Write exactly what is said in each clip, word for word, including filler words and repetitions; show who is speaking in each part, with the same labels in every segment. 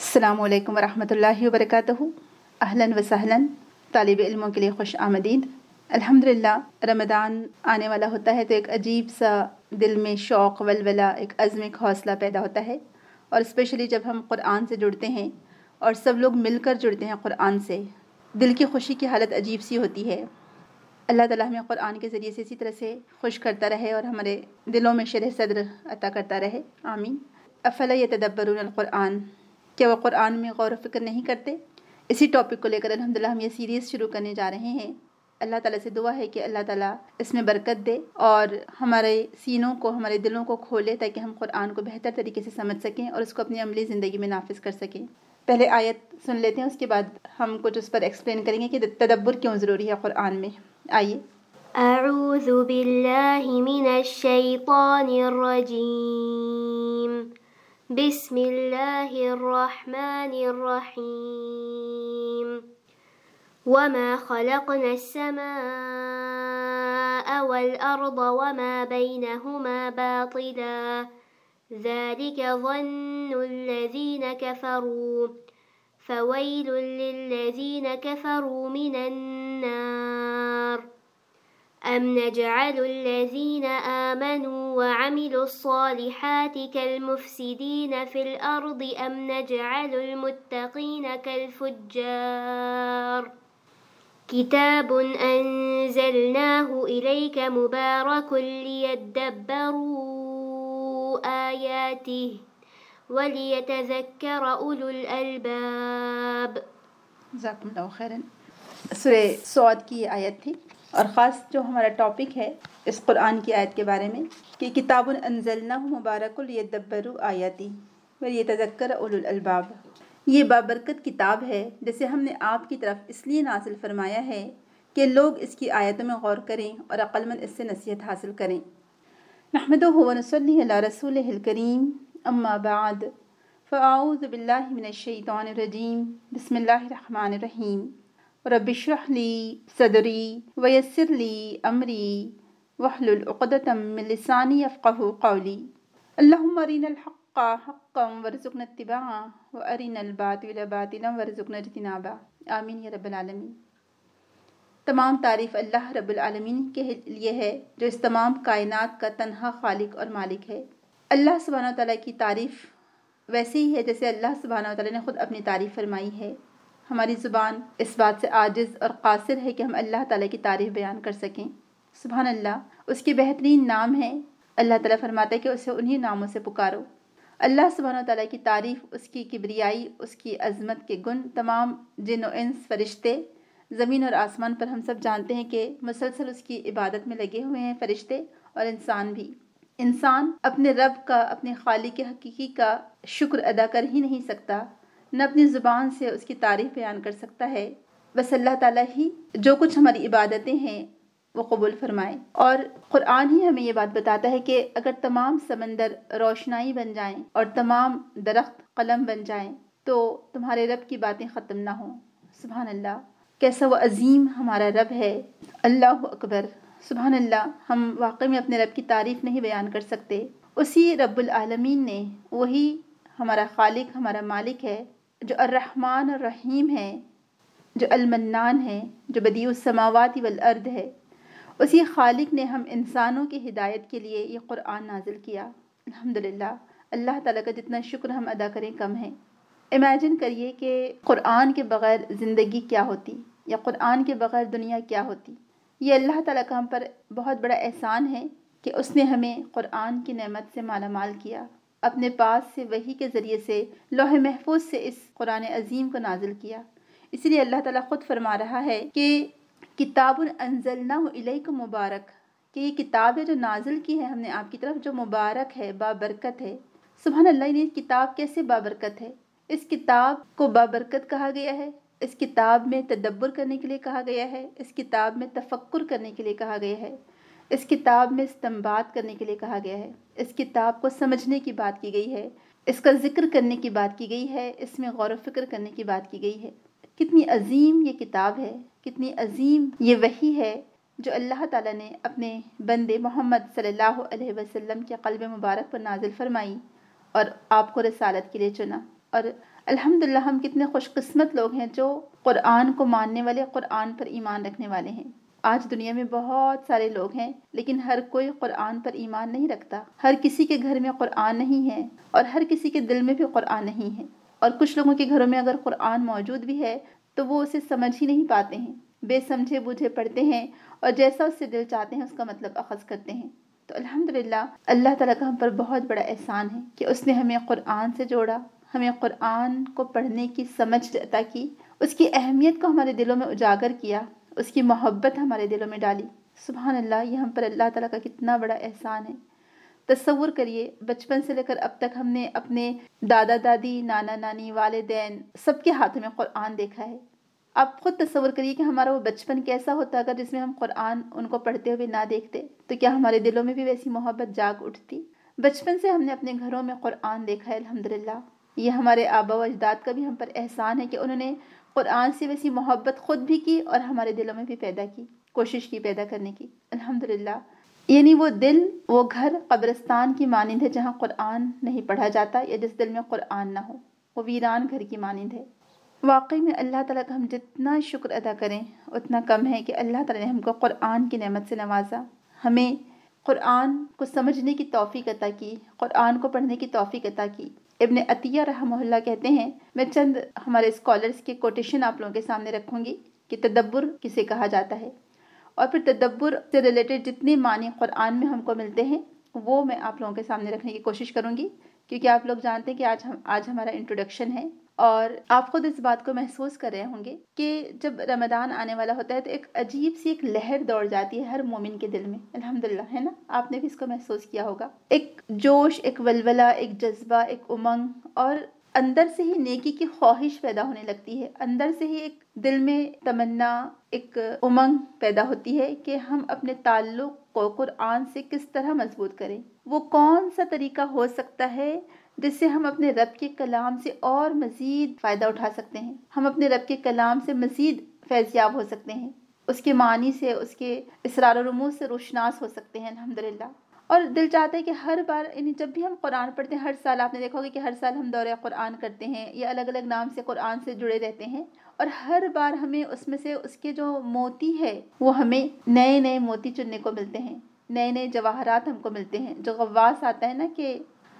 Speaker 1: السلام علیکم ورحمۃ اللہ وبرکاتہ۔ اہلاً و سہلاً، طالب علموں کے لیے خوش آمدید۔ الحمدللہ رمضان آنے والا ہوتا ہے تو ایک عجیب سا دل میں شوق، ولولہ، ایک عزم، ایک حوصلہ پیدا ہوتا ہے، اور اسپیشلی جب ہم قرآن سے جڑتے ہیں اور سب لوگ مل کر جڑتے ہیں قرآن سے، دل کی خوشی کی حالت عجیب سی ہوتی ہے۔ اللہ تعالیٰ ہمیں قرآن کے ذریعے سے اسی طرح سے خوش کرتا رہے اور ہمارے دلوں میں شرح صدر عطا کرتا رہے، آمین۔ افلا یتدبرون القرآن، کیا وہ قرآن میں غور و فکر نہیں کرتے؟ اسی ٹاپک کو لے کر الحمدللہ ہم یہ سیریز شروع کرنے جا رہے ہیں۔ اللہ تعالیٰ سے دعا ہے کہ اللہ تعالیٰ اس میں برکت دے اور ہمارے سینوں کو، ہمارے دلوں کو کھولے تاکہ ہم قرآن کو بہتر طریقے سے سمجھ سکیں اور اس کو اپنی عملی زندگی میں نافذ کر سکیں۔ پہلے آیت سن لیتے ہیں، اس کے بعد ہم کچھ اس پر ایکسپلین کریں گے کہ تدبر کیوں ضروری ہے قرآن میں۔ آئیے۔
Speaker 2: اعوذ باللہ من الشیطان الرجیم، بسم اللہ الرحمن الرحیم۔ وما خلقنا السماء والأرض وما بينهما باطلا ذلك ظن الذين كفروا فويل للذين كفروا من النار أم نجعل الذين آمنوا وعملوا الصالحات كالمفسدين في الأرض أم نجعل المتقين كالفجار كتاب أنزلناه إليك مبارك ليدبروا آياته وليتذكر أولو الألباب۔
Speaker 1: جزاکم اللہ خیراً۔ سورہ سعد کی یہ آیت تھی، اور خاص جو ہمارا ٹاپک ہے اس قرآن کی آیت کے بارے میں کہ کتاب انزلناہ مبارک لیدبروا آیاتی ولیتذکر اولو الالباب، یہ بابرکت کتاب ہے جسے ہم نے آپ کی طرف اس لیے نازل فرمایا ہے کہ لوگ اس کی آیتوں میں غور کریں اور عقل مند اس سے نصیحت حاصل کریں۔ نحمدہ ونصلی علی رسولہ الکریم، اما بعد، فاعوذ باللہ من الشیطان الرجیم، بسم اللہ الرحمن الرحیم۔ رب اشرح لی صدری ویسر لی امری واحلل عقدۃ من لسانی یفقہوا قولی۔ اللہم ارنا الحق حقا وارزقنا اتباعہ وارنا الباطل باطلا وارزقنا اجتنابہ، آمین یا رب العالمین۔ تمام تعریف اللہ رب العالمین کے لیے ہے جو اس تمام کائنات کا تنہا خالق اور مالک ہے۔ اللہ سبحانہ وتعالیٰ کی تعریف ویسے ہی ہے جیسے اللہ سبحانہ وتعالیٰ نے خود اپنی تعریف فرمائی ہے۔ ہماری زبان اس بات سے عاجز اور قاصر ہے کہ ہم اللہ تعالیٰ کی تعریف بیان کر سکیں۔ سبحان اللہ، اس کے بہترین نام ہیں۔ اللہ تعالیٰ فرماتا ہے کہ اسے انہی ناموں سے پکارو۔ اللہ سبحانہ وتعالیٰ کی تعریف، اس کی کبریائی، اس کی عظمت کے گن تمام جن و انس، فرشتے، زمین اور آسمان پر ہم سب جانتے ہیں کہ مسلسل اس کی عبادت میں لگے ہوئے ہیں، فرشتے اور انسان بھی۔ انسان اپنے رب کا، اپنے خالق حقیقی کا شکر ادا کر ہی نہیں سکتا، نہ اپنی زبان سے اس کی تعریف بیان کر سکتا ہے۔ بس اللہ تعالیٰ ہی جو کچھ ہماری عبادتیں ہیں وہ قبول فرمائے۔ اور قرآن ہی ہمیں یہ بات بتاتا ہے کہ اگر تمام سمندر روشنائی بن جائیں اور تمام درخت قلم بن جائیں تو تمہارے رب کی باتیں ختم نہ ہوں۔ سبحان اللہ، کیسا وہ عظیم ہمارا رب ہے۔ اللہ اکبر، سبحان اللہ، ہم واقعی میں اپنے رب کی تعریف نہیں بیان کر سکتے۔ اسی رب العالمین نے، وہی ہمارا خالق، ہمارا مالک ہے، جو الرحمن الرحیم ہے، جو المنان ہے، جو بدیع السماوات والارض ہے، اسی خالق نے ہم انسانوں کی ہدایت کے لیے یہ قرآن نازل کیا۔ الحمدللہ، اللہ تعالیٰ کا جتنا شکر ہم ادا کریں کم ہے۔ امیجن کریے کہ قرآن کے بغیر زندگی کیا ہوتی، یا قرآن کے بغیر دنیا کیا ہوتی۔ یہ اللہ تعالیٰ کا ہم پر بہت بڑا احسان ہے کہ اس نے ہمیں قرآن کی نعمت سے مالا مال کیا، اپنے پاس سے وحی کے ذریعے سے لوح محفوظ سے اس قرآن عظیم کو نازل کیا۔ اس لیے اللہ تعالیٰ خود فرما رہا ہے کہ کتاب انزلناہ الیک مبارک، کہ یہ کتاب ہے جو نازل کی ہے ہم نے آپ کی طرف، جو مبارک ہے، بابرکت ہے۔ سبحان اللہ، یہ کتاب کیسے بابرکت ہے؟ اس کتاب کو بابرکت کہا گیا ہے، اس کتاب میں تدبر کرنے کے لیے کہا گیا ہے، اس کتاب میں تفکر کرنے کے لیے کہا گیا ہے، اس کتاب میں استنباط کرنے کے لیے کہا گیا ہے، اس کتاب کو سمجھنے کی بات کی گئی ہے، اس کا ذکر کرنے کی بات کی گئی ہے، اس میں غور و فکر کرنے کی بات کی گئی ہے۔ کتنی عظیم یہ کتاب ہے، کتنی عظیم یہ وحی ہے جو اللہ تعالیٰ نے اپنے بندے محمد صلی اللہ علیہ وسلم کے قلب مبارک پر نازل فرمائی اور آپ کو رسالت کے لیے چنا۔ اور الحمدللہ ہم کتنے خوش قسمت لوگ ہیں جو قرآن کو ماننے والے، قرآن پر ایمان رکھنے والے ہیں۔ آج دنیا میں بہت سارے لوگ ہیں لیکن ہر کوئی قرآن پر ایمان نہیں رکھتا۔ ہر کسی کے گھر میں قرآن نہیں ہے اور ہر کسی کے دل میں بھی قرآن نہیں ہے، اور کچھ لوگوں کے گھروں میں اگر قرآن موجود بھی ہے تو وہ اسے سمجھ ہی نہیں پاتے ہیں، بے سمجھے بوجھے پڑھتے ہیں اور جیسا اس سے دل چاہتے ہیں اس کا مطلب اخذ کرتے ہیں۔ تو الحمدللہ اللہ تعالیٰ کا ہم پر بہت بڑا احسان ہے کہ اس نے ہمیں قرآن سے جوڑا، ہمیں قرآن کو پڑھنے کی سمجھ عطا کی، اس کی اہمیت کو ہمارے دلوں میں اجاگر کیا، اس کی محبت ہمارے دلوں میں ڈالی۔ سبحان اللہ، یہ ہم پر اللہ تعالیٰ کا کتنا بڑا احسان ہے۔ تصور کریے بچپن سے لے کر اب تک ہم نے اپنے دادا دادی، نانا نانی، والدین سب کے ہاتھوں میں قرآن دیکھا ہے۔ آپ خود تصور کریے کہ ہمارا وہ بچپن کیسا ہوتا اگر جس میں ہم قرآن ان کو پڑھتے ہوئے نہ دیکھتے، تو کیا ہمارے دلوں میں بھی ویسی محبت جاگ اٹھتی؟ بچپن سے ہم نے اپنے گھروں میں قرآن دیکھا ہے الحمدللہ۔ یہ ہمارے آبا و اجداد کا بھی ہم پر احسان ہے کہ انہوں نے قرآن سے ویسی محبت خود بھی کی اور ہمارے دلوں میں بھی پیدا کی، کوشش کی پیدا کرنے کی الحمدللہ۔ یعنی وہ دل، وہ گھر قبرستان کی مانند ہے جہاں قرآن نہیں پڑھا جاتا، یا جس دل میں قرآن نہ ہو وہ ویران گھر کی مانند ہے۔ واقعی میں اللہ تعالیٰ کا ہم جتنا شکر ادا کریں اتنا کم ہے کہ اللہ تعالیٰ نے ہم کو قرآن کی نعمت سے نوازا، ہمیں قرآن کو سمجھنے کی توفیق عطا کی، قرآن کو پڑھنے کی توفیق عطا کی۔ ابن عطیہ رحمہ اللہ کہتے ہیں، میں چند ہمارے اسکالرز کے کوٹیشن آپ لوگوں کے سامنے رکھوں گی کہ تدبر کسے کہا جاتا ہے، اور پھر تدبر سے ریلیٹڈ جتنے معنی قرآن میں ہم کو ملتے ہیں وہ میں آپ لوگوں کے سامنے رکھنے کی کوشش کروں گی، کیونکہ آپ لوگ جانتے ہیں کہ آج ہم آج ہمارا انٹروڈکشن ہے، اور آپ خود اس بات کو محسوس کر رہے ہوں گے کہ جب رمضان آنے والا ہوتا ہے تو ایک عجیب سی ایک لہر دوڑ جاتی ہے ہر مومن کے دل میں الحمدللہ، ہے نا؟ آپ نے بھی اس کو محسوس کیا ہوگا، ایک جوش، ایک ولولہ، ایک جذبہ، ایک امنگ، اور اندر سے ہی نیکی کی خواہش پیدا ہونے لگتی ہے، اندر سے ہی ایک دل میں تمنا، ایک امنگ پیدا ہوتی ہے کہ ہم اپنے تعلق کو قرآن سے کس طرح مضبوط کریں۔ وہ کون سا طریقہ ہو سکتا ہے جس سے ہم اپنے رب کے کلام سے اور مزید فائدہ اٹھا سکتے ہیں، ہم اپنے رب کے کلام سے مزید فیضیاب ہو سکتے ہیں، اس کے معنی سے، اس کے اسرار و رموز سے روشناس ہو سکتے ہیں الحمدللہ۔ اور دل چاہتا ہے کہ ہر بار، یعنی جب بھی ہم قرآن پڑھتے ہیں، ہر سال آپ نے دیکھا ہوگا کہ ہر سال ہم دورہ قرآن کرتے ہیں یا الگ الگ نام سے قرآن سے جڑے رہتے ہیں، اور ہر بار ہمیں اس میں سے اس کے جو موتی ہے وہ ہمیں نئے نئے موتی چننے کو ملتے ہیں، نئے نئے جواہرات ہم کو ملتے ہیں۔ جو غواص آتا ہے نا، کہ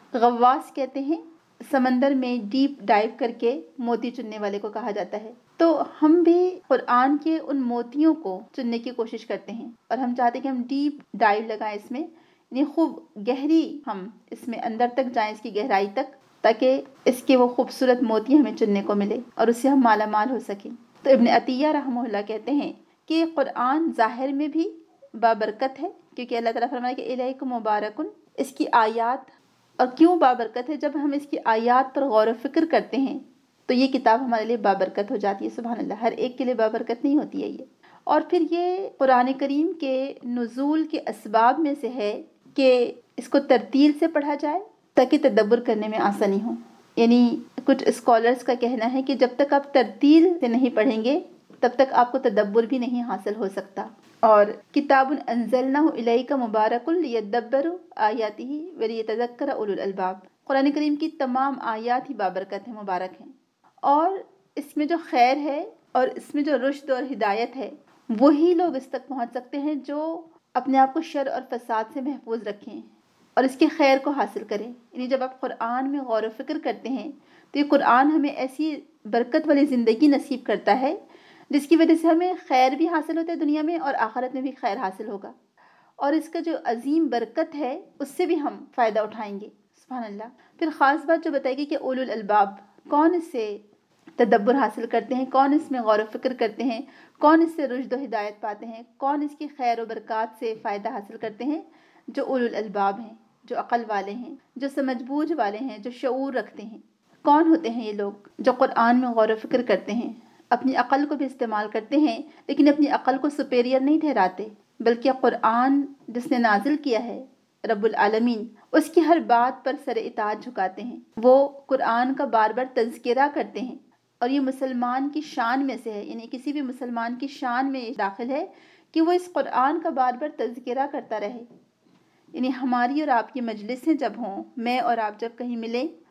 Speaker 1: غواص کہتے ہیں سمندر میں ڈیپ ڈائیو کر کے موتی چننے والے کو کہا جاتا ہے، تو ہم بھی قرآن کے ان موتیوں کو چننے کی کوشش کرتے ہیں، اور ہم چاہتے ہیں کہ ہم ڈیپ ڈائیو لگائیں اس میں، یعنی خوب گہری ہم اس میں اندر تک جائیں، اس کی گہرائی تک، تاکہ اس کے وہ خوبصورت موتی ہمیں چننے کو ملے اور اس سے ہم مالا مال ہو سکیں۔ تو ابن عطیہ رحمہ اللہ کہتے ہیں کہ قرآن ظاہر میں بھی بابرکت ہے، کیونکہ اللہ تعالیٰ فرمایا کہ الیکم مبارکن، اس کی آیات، اور کیوں بابرکت ہے؟ جب ہم اس کی آیات پر غور و فکر کرتے ہیں تو یہ کتاب ہمارے لیے بابرکت ہو جاتی ہے۔ سبحان اللہ، ہر ایک کے لیے بابرکت نہیں ہوتی ہے یہ۔ اور پھر یہ قرآن کریم کے نزول کے اسباب میں سے ہے کہ اس کو ترتیل سے پڑھا جائے تاکہ تدبر کرنے میں آسانی ہو۔ یعنی کچھ اسکالرز کا کہنا ہے کہ جب تک آپ ترتیل سے نہیں پڑھیں گے تب تک آپ کو تدبر بھی نہیں حاصل ہو سکتا۔ اور کتاب انزلنہ الیک مبارک لیدبروا آیاتہ ولیتذکر اولو الالباب، قرآن کریم کی تمام آیات ہی بابرکت ہیں، مبارک ہیں، اور اس میں جو خیر ہے اور اس میں جو رشد اور ہدایت ہے وہی لوگ اس تک پہنچ سکتے ہیں جو اپنے آپ کو شر اور فساد سے محفوظ رکھیں اور اس کے خیر کو حاصل کریں۔ یعنی جب آپ قرآن میں غور و فکر کرتے ہیں تو یہ قرآن ہمیں ایسی برکت والی زندگی نصیب کرتا ہے جس کی وجہ سے ہمیں خیر بھی حاصل ہوتا ہے دنیا میں، اور آخرت میں بھی خیر حاصل ہوگا، اور اس کا جو عظیم برکت ہے اس سے بھی ہم فائدہ اٹھائیں گے۔ سبحان اللہ۔ پھر خاص بات جو بتائے گی کہ اولو الالباب کون اس سے تدبر حاصل کرتے ہیں، کون اس میں غور و فکر کرتے ہیں، کون اس سے رشد و ہدایت پاتے ہیں، کون اس کی خیر و برکات سے فائدہ حاصل کرتے ہیں؟ جو اولو الالباب ہیں، جو عقل والے ہیں، جو سمجھ بوجھ والے ہیں، جو شعور رکھتے ہیں۔ کون ہوتے ہیں یہ لوگ؟ جو قرآن میں غور و فکر کرتے ہیں، اپنی عقل کو بھی استعمال کرتے ہیں، لیکن اپنی عقل کو سپیریئر نہیں ٹھہراتے، بلکہ قرآن جس نے نازل کیا ہے رب العالمین، اس کی ہر بات پر سر اطاعت جھکاتے ہیں، وہ قرآن کا بار بار تذکرہ کرتے ہیں، اور یہ مسلمان کی شان میں سے ہے، یعنی کسی بھی مسلمان کی شان میں داخل ہے کہ وہ اس قرآن کا بار بار تذکرہ کرتا رہے۔ یعنی ہماری اور آپ کی مجلسیں جب ہوں، میں اور آپ جب کہیں ملیں،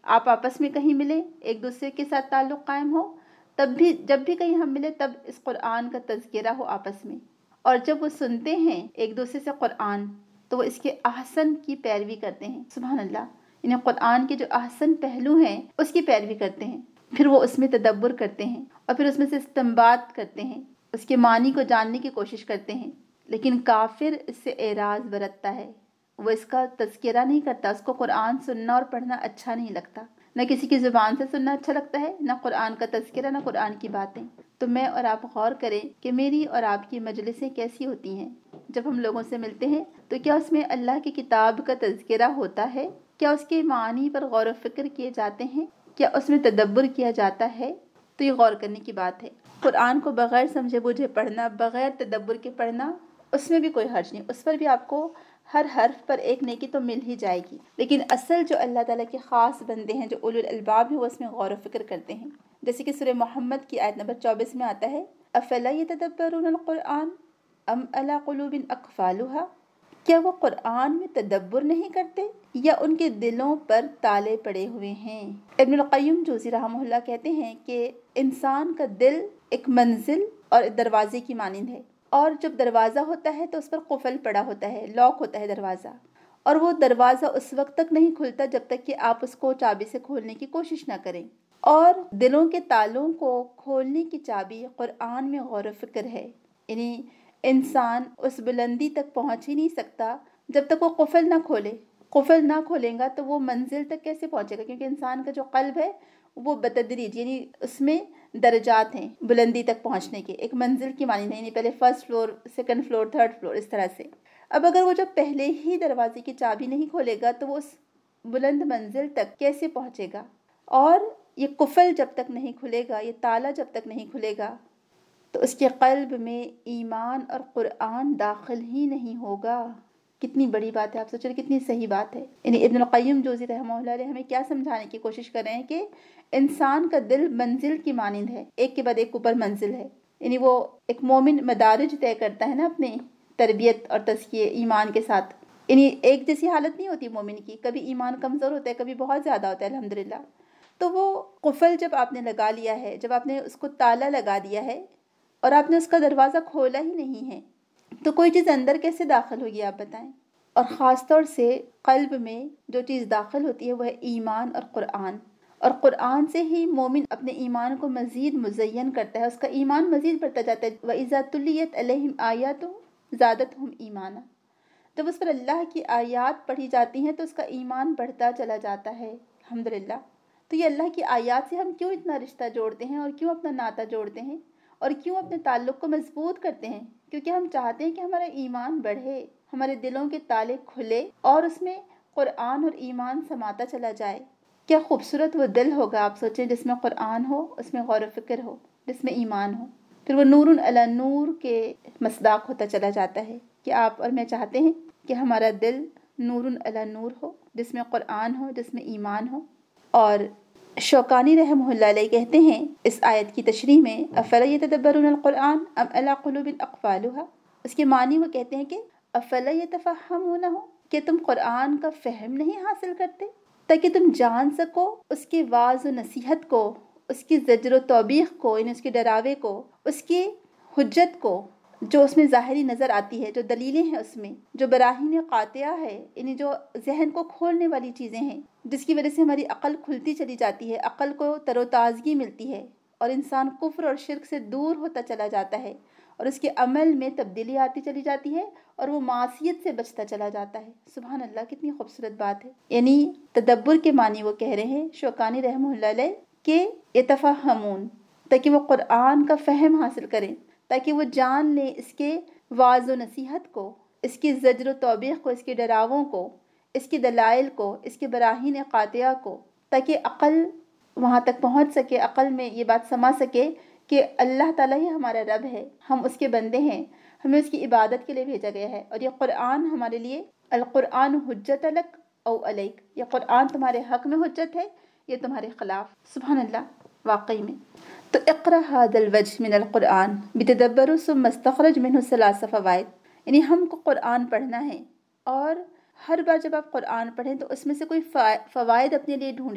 Speaker 1: آپ آپس میں کہیں ملیں، ایک دوسرے کے ساتھ تعلق قائم ہو، تب بھی جب بھی کہیں ہم ملیں تب اس قرآن کا تذکرہ ہو آپس میں، اور جب وہ سنتے ہیں ایک دوسرے سے قرآن تو وہ اس کے احسن کی پیروی کرتے ہیں. سبحان اللہ، انہیں قرآن کے جو احسن پہلو ہیں اس کی پیروی کرتے ہیں، پھر وہ اس میں تدبر کرتے ہیں اور پھر اس میں سے استنباط کرتے ہیں، اس کے معنی کو جاننے کی کوشش کرتے ہیں. لیکن کافر اس سے اعراض برتتا ہے، وہ اس کا تذکرہ نہیں کرتا، اس کو قرآن سننا اور پڑھنا اچھا نہیں لگتا، نہ کسی کی زبان سے سننا اچھا لگتا ہے، نہ قرآن کا تذکرہ، نہ قرآن کی باتیں. تو میں اور آپ غور کریں کہ میری اور آپ کی مجلسیں کیسی ہوتی ہیں. جب ہم لوگوں سے ملتے ہیں تو کیا اس میں اللہ کی کتاب کا تذکرہ ہوتا ہے؟ کیا اس کے معنی پر غور و فکر کیے جاتے ہیں؟ کیا اس میں تدبر کیا جاتا ہے؟ تو یہ غور کرنے کی بات ہے. قرآن کو بغیر سمجھے بوجھے پڑھنا، بغیر تدبر کے پڑھنا، اس میں بھی کوئی حرج نہیں، اس پر بھی آپ کو ہر حرف پر ایک نیکی تو مل ہی جائے گی. لیکن اصل جو اللہ تعالیٰ کے خاص بندے ہیں، جو اولو الالباب ہیں، وہ اس میں غور و فکر کرتے ہیں. جیسے کہ سورہ محمد کی آیت نمبر چوبیس میں آتا ہے، افلا یتدبرون القرآن ام علی قلوب اقفالها، کیا وہ قرآن میں تدبر نہیں کرتے یا ان کے دلوں پر تالے پڑے ہوئے ہیں. ابن القیم جوزی رحمہ اللہ کہتے ہیں کہ انسان کا دل ایک منزل اور ایک دروازے کی مانند ہے، اور جب دروازہ ہوتا ہے تو اس پر قفل پڑا ہوتا ہے، لاک ہوتا ہے دروازہ، اور وہ دروازہ اس وقت تک نہیں کھلتا جب تک کہ آپ اس کو چابی سے کھولنے کی کوشش نہ کریں. اور دلوں کے تالوں کو کھولنے کی چابی قرآن میں غور و فکر ہے. یعنی انسان اس بلندی تک پہنچ ہی نہیں سکتا جب تک وہ قفل نہ کھولے. قفل نہ کھولیں گا تو وہ منزل تک کیسے پہنچے گا؟ کیونکہ انسان کا جو قلب ہے وہ بتدریج، یعنی اس میں درجات ہیں بلندی تک پہنچنے کے، ایک منزل کی معنی نہیں، یعنی پہلے first floor, second floor, third floor, اس طرح سے. اب اگر وہ جب پہلے ہی دروازے کی چابی نہیں کھولے گا تو وہ اس بلند منزل تک کیسے پہنچے گا؟ اور یہ قفل جب تک نہیں کھلے گا، یہ تالا جب تک نہیں کھلے گا تو اس کے قلب میں ایمان اور قرآن داخل ہی نہیں ہوگا. کتنی بڑی بات ہے، آپ سوچ رہے کتنی صحیح بات ہے. یعنی ابن القیم جوزی رحمہ اللہ علیہ ہمیں کیا سمجھانے کی کوشش کر رہے ہیں کہ انسان کا دل منزل کی مانند ہے، ایک کے بعد ایک اوپر منزل ہے. یعنی وہ ایک مومن مدارج طے کرتا ہے نا اپنے تربیت اور تزکیے ایمان کے ساتھ. یعنی ایک جیسی حالت نہیں ہوتی مومن کی، کبھی ایمان کمزور ہوتا ہے، کبھی بہت زیادہ ہوتا ہے الحمدللہ. تو وہ قفل جب آپ نے لگا لیا ہے، جب آپ نے اس کو تالا لگا دیا ہے اور آپ نے اس کا دروازہ کھولا ہی نہیں ہے، تو کوئی چیز اندر کیسے داخل ہوگی آپ بتائیں؟ اور خاص طور سے قلب میں جو چیز داخل ہوتی ہے وہ ہے ایمان اور قرآن. اور قرآن سے ہی مومن اپنے ایمان کو مزید مزین کرتا ہے، اس کا ایمان مزید بڑھتا جاتا ہے. وَإِذَا تُلِّيَتْ عَلَيْهِمْ آيَاتُهُ زَادَتْهُمْ إِيمَانًا، جب اس پر اللہ کی آیات پڑھی جاتی ہیں تو اس کا ایمان بڑھتا چلا جاتا ہے الحمدللہ. تو یہ اللہ کی آیات سے ہم کیوں اتنا رشتہ جوڑتے ہیں اور کیوں اپنا ناطہ جوڑتے ہیں اور کیوں اپنے تعلق کو مضبوط کرتے ہیں؟ کیونکہ ہم چاہتے ہیں کہ ہمارا ایمان بڑھے، ہمارے دلوں کے تالے کھلے اور اس میں قرآن اور ایمان سماتا چلا جائے. کیا خوبصورت وہ دل ہوگا، آپ سوچیں، جس میں قرآن ہو، اس میں غور و فکر ہو، جس میں ایمان ہو. پھر وہ نور علی نور کے مصداق ہوتا چلا جاتا ہے. کہ آپ اور میں چاہتے ہیں کہ ہمارا دل نور علی نور ہو، جس میں قرآن ہو، جس میں ایمان ہو. اور شوکانی رحمہ اللہ علیہ کہتے ہیں اس آیت کی تشریح میں، افلا یتدبرون القرآن ام علی قلوب اقفالها، اس کے معنی وہ کہتے ہیں کہ افلا یتفہمونہ، کہ تم قرآن کا فہم نہیں حاصل کرتے تاکہ تم جان سکو اس کی واعظ و نصیحت کو، اس کی زجر و توبیخ کو، یعنی اس کے ڈراوے کو، اس کی حجت کو جو اس میں ظاہری نظر آتی ہے، جو دلیلیں ہیں اس میں، جو براہین قاطعہ ہے، یعنی جو ذہن کو کھولنے والی چیزیں ہیں، جس کی وجہ سے ہماری عقل کھلتی چلی جاتی ہے، عقل کو تر و تازگی ملتی ہے اور انسان کفر اور شرک سے دور ہوتا چلا جاتا ہے اور اس کے عمل میں تبدیلی آتی چلی جاتی ہے اور وہ معصیت سے بچتا چلا جاتا ہے. سبحان اللہ، کتنی خوبصورت بات ہے. یعنی تدبر کے معنی وہ کہہ رہے ہیں شوکانی رحمہ اللہ علیہ کہ یتفہمون، تاکہ وہ قرآن کا فہم حاصل کریں، تاکہ وہ جان لیں اس کے واعظ و نصیحت کو، اس کی زجر و توبیخ کو، اس کے ڈراووں کو، اس کے دلائل کو، اس کے براہین قاطعہ کو، تاکہ عقل وہاں تک پہنچ سکے، عقل میں یہ بات سما سکے کہ اللہ تعالیٰ ہی ہمارا رب ہے، ہم اس کے بندے ہیں، ہمیں اس کی عبادت کے لیے بھیجا گیا ہے، اور یہ قرآن ہمارے لیے القرآن حجت لک او علیک، یہ قرآن تمہارے حق میں حجت ہے، یہ تمہارے خلاف. سبحان اللہ، واقعی میں. تو اقرأ هذا الوجه من القرآن بتدبر ثم استخرج منه ثلاث فوائد، یعنی ہم کو قرآن پڑھنا ہے اور ہر بار جب آپ قرآن پڑھیں تو اس میں سے کوئی فوائد اپنے لیے ڈھونڈے.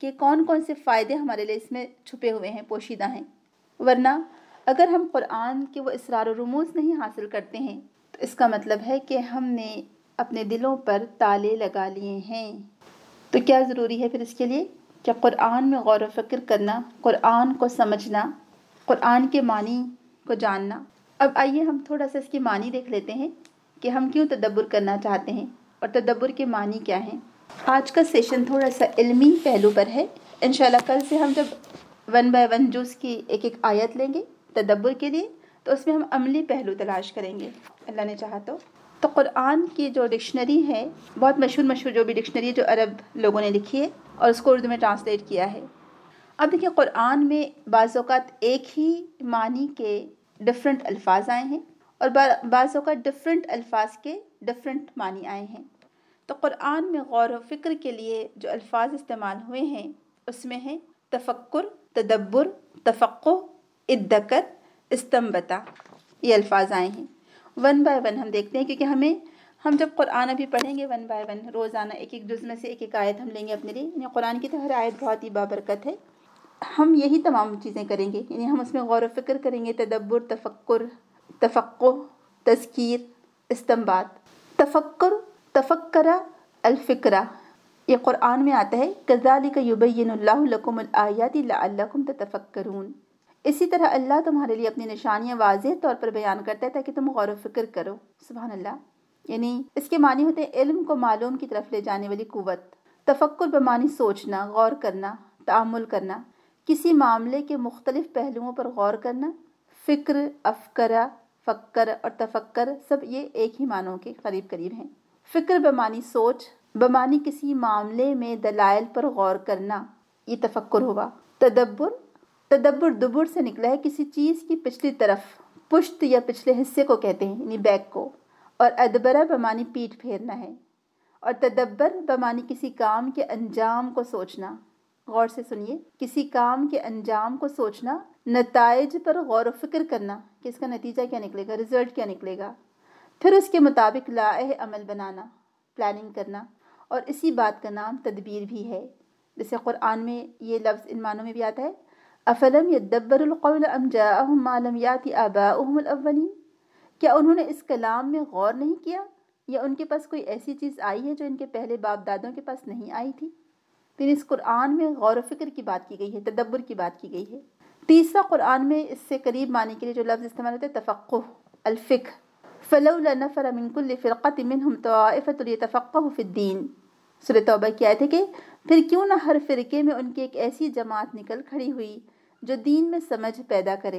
Speaker 1: کہ کون کون سے فائدے ہمارے لیے اس میں چھپے ہوئے ہیں، پوشیدہ ہیں، ورنہ اگر ہم قرآن کے وہ اسرار و رموز نہیں حاصل کرتے ہیں تو اس کا مطلب ہے کہ ہم نے اپنے دلوں پر تالے لگا لیے ہیں۔ تو کیا ضروری ہے پھر اس کے لیے کہ قرآن میں غور و فکر کرنا، قرآن کو سمجھنا، قرآن کے معنی کو جاننا۔ اب آئیے ہم تھوڑا سا اس کے معنی دیکھ لیتے ہیں کہ ہم کیوں تدبر کرنا چاہتے ہیں اور تدبر کے معنی کیا ہیں۔ آج کا سیشن تھوڑا سا علمی پہلو پر ہے، انشاءاللہ کل سے ہم جب ون بائی ون جز کی ایک ایک آیت لیں گے تدبر کے لیے تو اس میں ہم عملی پہلو تلاش کریں گے، اللہ نے چاہا تو۔ تو قرآن کی جو ڈکشنری ہے، بہت مشہور مشہور جو بھی ڈکشنری ہے جو عرب لوگوں نے لکھی ہے اور اس کو اردو میں ٹرانسلیٹ کیا ہے۔ اب دیکھیں قرآن میں بعض اوقات ایک ہی معنی کے ڈفرینٹ الفاظ آئے ہیں اور بعض اوقات ڈفرینٹ الفاظ کے ڈفرینٹ معنی آئے ہیں۔ تو قرآن میں غور و فکر کے لیے جو الفاظ استعمال ہوئے ہیں اس میں ہیں تفکر، تدبر، تفقہ، ادکر، استنبطہ، یہ الفاظ آئے ہیں۔ ون بائی ون ہم دیکھتے ہیں کیونکہ ہمیں ہم جب قرآن ابھی پڑھیں گے ون بائی ون روزانہ ایک ایک جز میں سے ایک ایک آیت ہم لیں گے اپنے لیے، یعنی قرآن کی تو ہر آیت بہت ہی بابرکت ہے، ہم یہی تمام چیزیں کریں گے، یعنی ہم اس میں غور و فکر کریں گے، تدبر، تفکر، تفقہ، تذکیر، استنباط۔ تفکر، تفکرہ الفکرہ، یہ قرآن میں آتا ہے کذالک یبین اللہ لکم الآیات لعلکم تتفکرون، اسی طرح اللہ تمہارے لیے اپنی نشانیاں واضح طور پر بیان کرتا ہے تاکہ تم غور و فکر کرو۔ سبحان اللہ، یعنی اس کے معنی ہوتے ہیں علم کو معلوم کی طرف لے جانے والی قوت۔ تفکر بمعنی سوچنا، غور کرنا، تأمل کرنا، کسی معاملے کے مختلف پہلوؤں پر غور کرنا۔ فکر، افکرہ، فکر اور تفکر سب یہ ایک ہی معنوں کے قریب قریب ہیں۔ فکر بمعنی سوچ، بمعنی کسی معاملے میں دلائل پر غور کرنا، یہ تفکر ہوا۔ تدبر، تدبر دبر سے نکلا ہے، کسی چیز کی پچھلی طرف، پشت یا پچھلے حصے کو کہتے ہیں، یعنی بیک کو۔ اور ادبرہ بمعنی پیٹھ پھیرنا ہے، اور تدبر بمعنی کسی کام کے انجام کو سوچنا۔ غور سے سنیے، کسی کام کے انجام کو سوچنا، نتائج پر غور و فکر کرنا کہ اس کا نتیجہ کیا نکلے گا، رزلٹ کیا نکلے گا، پھر اس کے مطابق لائحہ عمل بنانا، پلاننگ کرنا، اور اسی بات کا نام تدبیر بھی ہے۔ جیسے قرآن میں یہ لفظ ان معنوں میں بھی آتا ہے افلم یدبروا القول ام جاءہم ما لم یأت آباؤہم الاولین، کیا انہوں نے اس کلام میں غور نہیں کیا یا ان کے پاس کوئی ایسی چیز آئی ہے جو ان کے پہلے باپ دادوں کے پاس نہیں آئی تھی؟ پھر اس قرآن میں غور و فکر کی بات کی گئی ہے، تدبر کی بات کی گئی ہے۔ تیسرا قرآن میں اس سے قریب معنی کے لیے جو لفظ استعمال ہوتا ہے تفقہ الفقہ، فلولا نفر من كل فرقة منهم طائفة ليتفقهوا في الدين، سورہ توبہ کی آیت ہے کہ پھر کیوں نہ ہر فرقے میں ان کی ایک ایسی جماعت نکل کھڑی ہوئی جو دین میں سمجھ پیدا کرے۔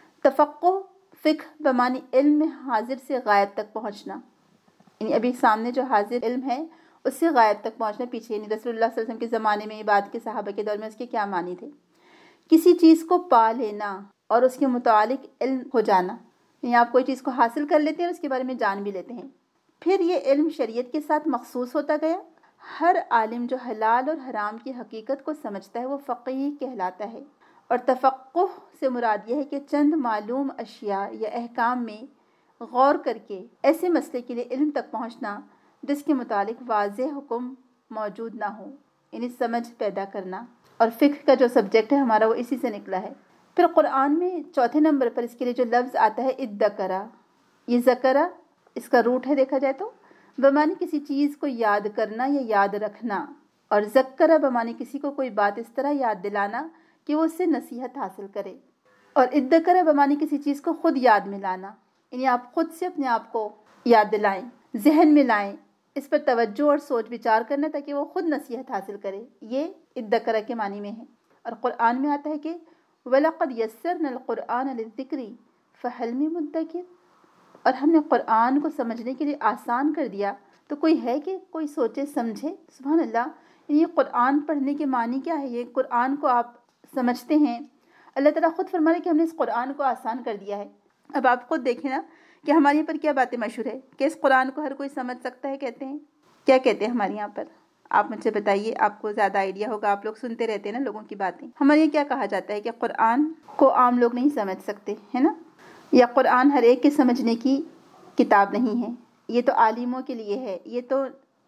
Speaker 1: تفقہ، فقہ بمعنی علم میں حاضر سے غائب تک پہنچنا، یعنی ابھی سامنے جو حاضر علم ہے اس سے غائب تک پہنچنا پیچھے، یعنی رسول اللہ صلی اللہ علیہ وسلم کے زمانے میں، بعد کے صحابہ کے دور میں اس کے کیا معنی تھے۔ کسی چیز کو پا لینا اور اس کے متعلق علم ہو جانا، یعنی آپ کوئی چیز کو حاصل کر لیتے ہیں اور اس کے بارے میں جان بھی لیتے ہیں۔ پھر یہ علم شریعت کے ساتھ مخصوص ہوتا گیا۔ ہر عالم جو حلال اور حرام کی حقیقت کو سمجھتا ہے وہ فقیہ کہلاتا ہے۔ اور تفقہ سے مراد یہ ہے کہ چند معلوم اشیاء یا احکام میں غور کر کے ایسے مسئلے کے لیے علم تک پہنچنا جس کے متعلق واضح حکم موجود نہ ہو، یعنی سمجھ پیدا کرنا۔ اور فقہ کا جو سبجیکٹ ہے ہمارا وہ اسی سے نکلا ہے۔ پھر قرآن میں چوتھے نمبر پر اس کے لیے جو لفظ آتا ہے ادکرہ، یہ ذکرہ اس کا روٹ ہے دیکھا جائے تو بمعنی کسی چیز کو یاد کرنا یا یاد رکھنا، اور ذکرہ بمعنی کسی کو کوئی بات اس طرح یاد دلانا کہ وہ اس سے نصیحت حاصل کرے، اور ادکرہ بمعنی کسی چیز کو خود یاد میں لانا، یعنی آپ خود سے اپنے آپ کو یاد دلائیں، ذہن میں لائیں، اس پر توجہ اور سوچ بچار کرنا تاکہ وہ خود نصیحت حاصل کرے، یہ ادکرہ کے معنی میں ہے۔ اور قرآن میں آتا ہے کہ وَلَقَدْ يَسَّرْنَا الْقُرْآنَ لِلذِّكْرِ فَهَلْ مِن مُدَّكِرٍ، اور ہم نے قرآن کو سمجھنے کے لیے آسان کر دیا تو کوئی ہے کہ کوئی سوچے سمجھے۔ سبحان اللہ، یہ قرآن پڑھنے کے معنی کیا ہے؟ یہ قرآن کو آپ سمجھتے ہیں، اللہ تعالیٰ خود فرما رہے کہ ہم نے اس قرآن کو آسان کر دیا ہے۔ اب آپ خود دیکھیں نا کہ ہمارے یہاں پر کیا باتیں مشہور ہے کہ اس قرآن کو ہر کوئی سمجھ سکتا ہے، کہتے ہیں کیا کہتے ہیں ہمارے یہاں پر؟ آپ مجھے بتائیے، آپ کو زیادہ آئیڈیا ہوگا، آپ لوگ سنتے رہتے ہیں نا لوگوں کی باتیں۔ ہمارے یہاں کیا کہا جاتا ہے کہ قرآن کو عام لوگ نہیں سمجھ سکتے، ہے نا، یا قرآن ہر ایک کے سمجھنے کی کتاب نہیں ہے، یہ تو عالموں کے لیے ہے، یہ تو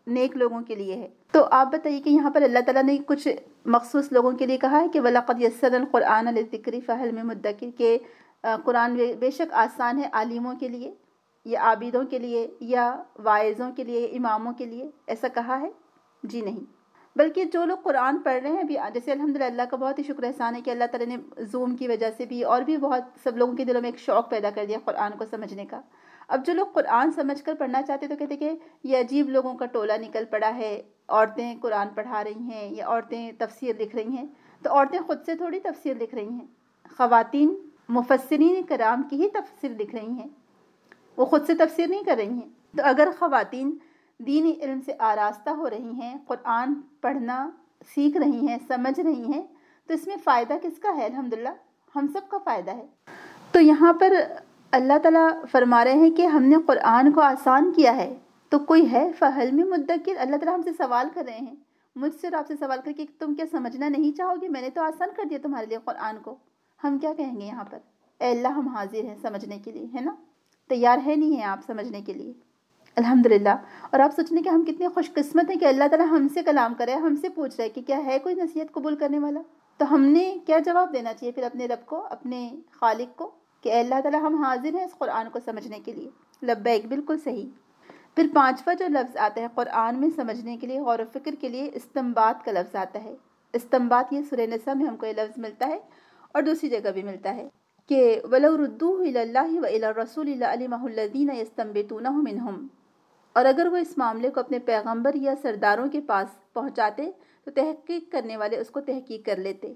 Speaker 1: نیک لوگوں کے لیے ہے۔ تو آپ بتائیے کہ یہاں پر اللہ تعالیٰ نے کچھ مخصوص لوگوں کے لیے کہا ہے کہ وَلَقَدْ يَسَّرْنَا الْقُرْآنَ لِلذِّكْرِ فَهَلْ مِن مُدَّكِرٍ، کہ قرآن بے بے شک آسان ہے عالموں کے لیے یا عابدوں کے لیے یا واعظوں کے لیے، اماموں کے لیے، ایسا کہا ہے؟ جی نہیں، بلکہ جو لوگ قرآن پڑھ رہے ہیں بھی، جیسے الحمدللہ اللہ کا بہت ہی شکر احسان ہے کہ اللہ تعالیٰ نے زوم کی وجہ سے بھی اور بھی بہت سب لوگوں کے دلوں میں ایک شوق پیدا کر دیا قرآن کو سمجھنے کا۔ اب جو لوگ قرآن سمجھ کر پڑھنا چاہتے تو کہتے کہ یہ عجیب لوگوں کا ٹولہ نکل پڑا ہے، عورتیں قرآن پڑھا رہی ہیں یا عورتیں تفسیر لکھ رہی ہیں۔ تو عورتیں خود سے تھوڑی تفسیر لکھ رہی ہیں، خواتین مفسرین کرام کی ہی تفسیر لکھ رہی ہیں، وہ خود سے تفسیر نہیں کر رہی ہیں۔ تو اگر خواتین دینی علم سے آراستہ ہو رہی ہیں، قرآن پڑھنا سیکھ رہی ہیں، سمجھ رہی ہیں، تو اس میں فائدہ کس کا ہے؟ الحمدللہ ہم سب کا فائدہ ہے۔ تو یہاں پر اللہ تعالیٰ فرما رہے ہیں کہ ہم نے قرآن کو آسان کیا ہے، تو کوئی ہے فَهَلْ مِن مُدَّكِرٍ، اللہ تعالیٰ ہم سے سوال کر رہے ہیں، مجھ سے اور آپ سے سوال کر کے تم کیا سمجھنا نہیں چاہو گے؟ میں نے تو آسان کر دیا تمہارے لیے قرآن کو۔ ہم کیا کہیں گے یہاں پر؟ اے اللہ ہم حاضر ہیں سمجھنے کے لیے، ہے نا؟ تیار ہے نہیں ہیں آپ سمجھنے کے لیے؟ الحمدللہ۔ اور آپ سوچنے کہ ہم کتنے خوش قسمت ہیں کہ اللہ تعالیٰ ہم سے کلام کرے، ہم سے پوچھ رہے کہ کیا ہے کوئی نصیحت قبول کرنے والا؟ تو ہم نے کیا جواب دینا چاہیے پھر اپنے رب کو، اپنے خالق کو، کہ اے اللہ تعالیٰ ہم حاضر ہیں اس قرآن کو سمجھنے کے لیے۔ لبیک، بالکل صحیح۔ پھر پانچواں جو لفظ آتا ہے قرآن میں سمجھنے کے لیے، غور و فکر کے لیے، استنباط کا لفظ آتا ہے۔ استنباط یہ سورہ نساء میں ہم کو یہ لفظ ملتا ہے اور دوسری جگہ بھی ملتا ہے کہ وَلَوْ رُدُّوهُ إِلَى اللَّهِ وَإِلَى الرَّسُولِ لَعَلِمَهُ الَّذِينَ يَسْتَنبِطُونَهُ مِنْهُمْ، اور اگر وہ اس معاملے کو اپنے پیغمبر یا سرداروں کے پاس پہنچاتے تو تحقیق کرنے والے اس کو تحقیق کر لیتے۔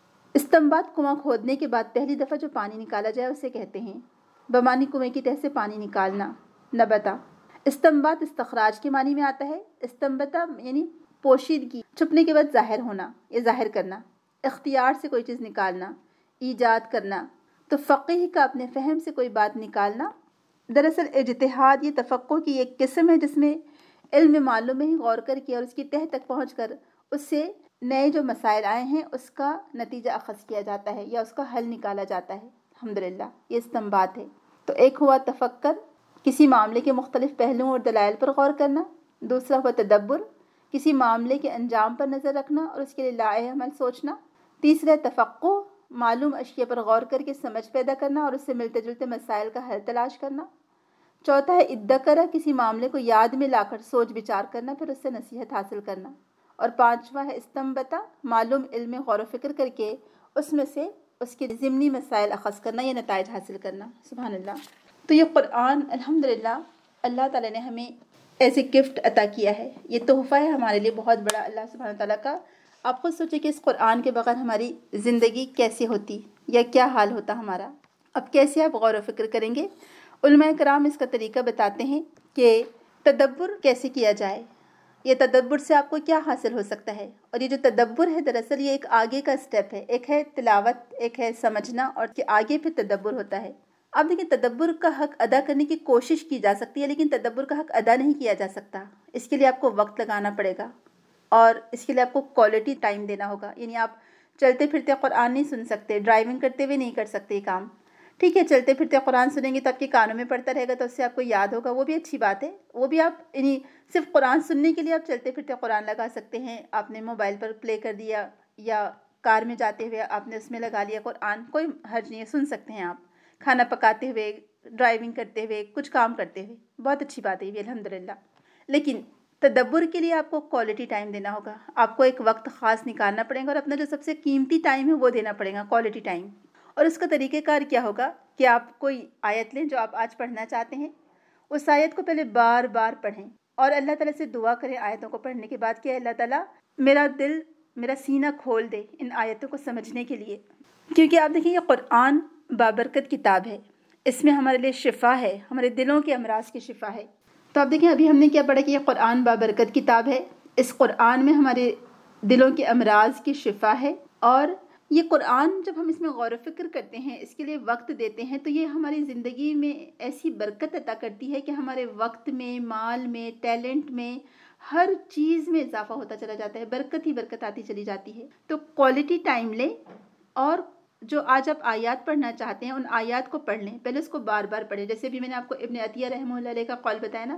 Speaker 1: استنباط کنواں کھودنے کے بعد پہلی دفعہ جو پانی نکالا جائے اسے کہتے ہیں، بمانی کنویں کی تہ سے پانی نکالنا، نبتا۔ استنباط استخراج کے معنی میں آتا ہے۔ استنبتا یعنی پوشیدگی، چھپنے کے بعد ظاہر ہونا یا ظاہر کرنا، اختیار سے کوئی چیز نکالنا، ایجاد کرنا۔ تو فقیہ کا اپنے فہم سے کوئی بات نکالنا۔ دراصل اجتہاد یہ تفقہ کی ایک قسم ہے جس میں علم معلوم میں ہی غور کر کے اور اس کی تہ تک پہنچ کر اس سے نئے جو مسائل آئے ہیں اس کا نتیجہ اخذ کیا جاتا ہے یا اس کا حل نکالا جاتا ہے۔ الحمدللہ یہ استنباط ہے۔ تو ایک ہوا تفکر، کسی معاملے کے مختلف پہلوؤں اور دلائل پر غور کرنا۔ دوسرا ہوا تدبر، کسی معاملے کے انجام پر نظر رکھنا اور اس کے لیے لائحہ عمل سوچنا۔ تیسرا تفقہ، معلوم اشیاء پر غور کر کے سمجھ پیدا کرنا اور اس سے ملتے جلتے مسائل کا حل تلاش کرنا۔ چوتھا ہے ادّکرہ، کسی معاملے کو یاد میں لا کر سوچ بچار کرنا پھر اس سے نصیحت حاصل کرنا۔ اور پانچواں ہے استنبطہ، معلوم علم میں غور و فکر کر کے اس میں سے اس کے ضمنی مسائل اخذ کرنا یا نتائج حاصل کرنا۔ سبحان اللہ۔ تو یہ قرآن الحمدللہ اللہ تعالیٰ نے ہمیں ایز اے گفٹ عطا کیا ہے، یہ تحفہ ہے ہمارے لیے بہت بڑا اللہ سبحانہ تعالیٰ کا۔ آپ خود سوچیں کہ اس قرآن کے بغیر ہماری زندگی کیسی ہوتی یا کیا حال ہوتا ہمارا۔ اب کیسے آپ غور و فکر کریں گے؟ علماء کرام اس کا طریقہ بتاتے ہیں کہ تدبر کیسے کیا جائے، یہ تدبر سے آپ کو کیا حاصل ہو سکتا ہے۔ اور یہ جو تدبر ہے دراصل یہ ایک آگے کا سٹیپ ہے، ایک ہے تلاوت، ایک ہے سمجھنا، اور کہ آگے پھر تدبر ہوتا ہے۔ آپ دیکھیں تدبر کا حق ادا کرنے کی کوشش کی جا سکتی ہے لیکن تدبر کا حق ادا نہیں کیا جا سکتا۔ اس کے لیے آپ کو وقت لگانا پڑے گا اور اس کے لیے آپ کو کوالٹی ٹائم دینا ہوگا۔ یعنی آپ چلتے پھرتے قرآن نہیں سن سکتے، ڈرائیونگ کرتے ہوئے نہیں کر سکتے یہ کام۔ ٹھیک ہے چلتے پھرتے قرآن سنیں گے تو آپ کے کانوں میں پڑتا رہے گا تو اس سے آپ کو یاد ہوگا، وہ بھی اچھی بات ہے۔ وہ بھی آپ یعنی صرف قرآن سننے کے لیے آپ چلتے پھرتے قرآن لگا سکتے ہیں، آپ نے موبائل پر پلے کر دیا یا کار میں جاتے ہوئے آپ نے اس میں لگا لیا قرآن، کوئی حرج نہیں ہے، سن سکتے ہیں آپ کھانا پکاتے ہوئے، ڈرائیونگ کرتے ہوئے، کچھ کام کرتے ہوئے، بہت اچھی بات ہے یہ الحمدللہ۔ لیکن تدبر کے لیے آپ کو کوالٹی ٹائم دینا ہوگا، آپ کو ایک وقت خاص نکالنا پڑے گا اور اپنا جو سب سے قیمتی ٹائم ہے وہ دینا پڑے گا، کوالٹی ٹائم۔ اور اس کا طریقہ کار کیا ہوگا کہ آپ کوئی آیت لیں جو آپ آج پڑھنا چاہتے ہیں، اس آیت کو پہلے بار بار پڑھیں اور اللہ تعالیٰ سے دعا کریں آیتوں کو پڑھنے کے بعد کہ اللہ تعالیٰ میرا دل، میرا سینہ کھول دے ان آیتوں کو سمجھنے کے لیے۔ کیونکہ آپ دیکھیں یہ قرآن بابرکت کتاب ہے، اس میں ہمارے لیے شفا ہے، ہمارے دلوں کے امراض کی شفا ہے۔ تو آپ دیکھیں ابھی ہم نے کیا پڑھا کہ یہ قرآن بابرکت کتاب ہے، اس قرآن میں ہمارے دلوں کے امراض کی شفا ہے۔ اور یہ قرآن جب ہم اس میں غور و فکر کرتے ہیں، اس کے لیے وقت دیتے ہیں، تو یہ ہماری زندگی میں ایسی برکت عطا کرتی ہے کہ ہمارے وقت میں، مال میں، ٹیلنٹ میں، ہر چیز میں اضافہ ہوتا چلا جاتا ہے، برکت ہی برکت آتی چلی جاتی ہے۔ تو کوالٹی ٹائم لیں اور جو آج آپ آیات پڑھنا چاہتے ہیں ان آیات کو پڑھ لیں، پہلے اس کو بار بار پڑھیں۔ جیسے بھی میں نے آپ کو ابن عطیہ رحمہ اللہ علیہ کا قول بتایا نا،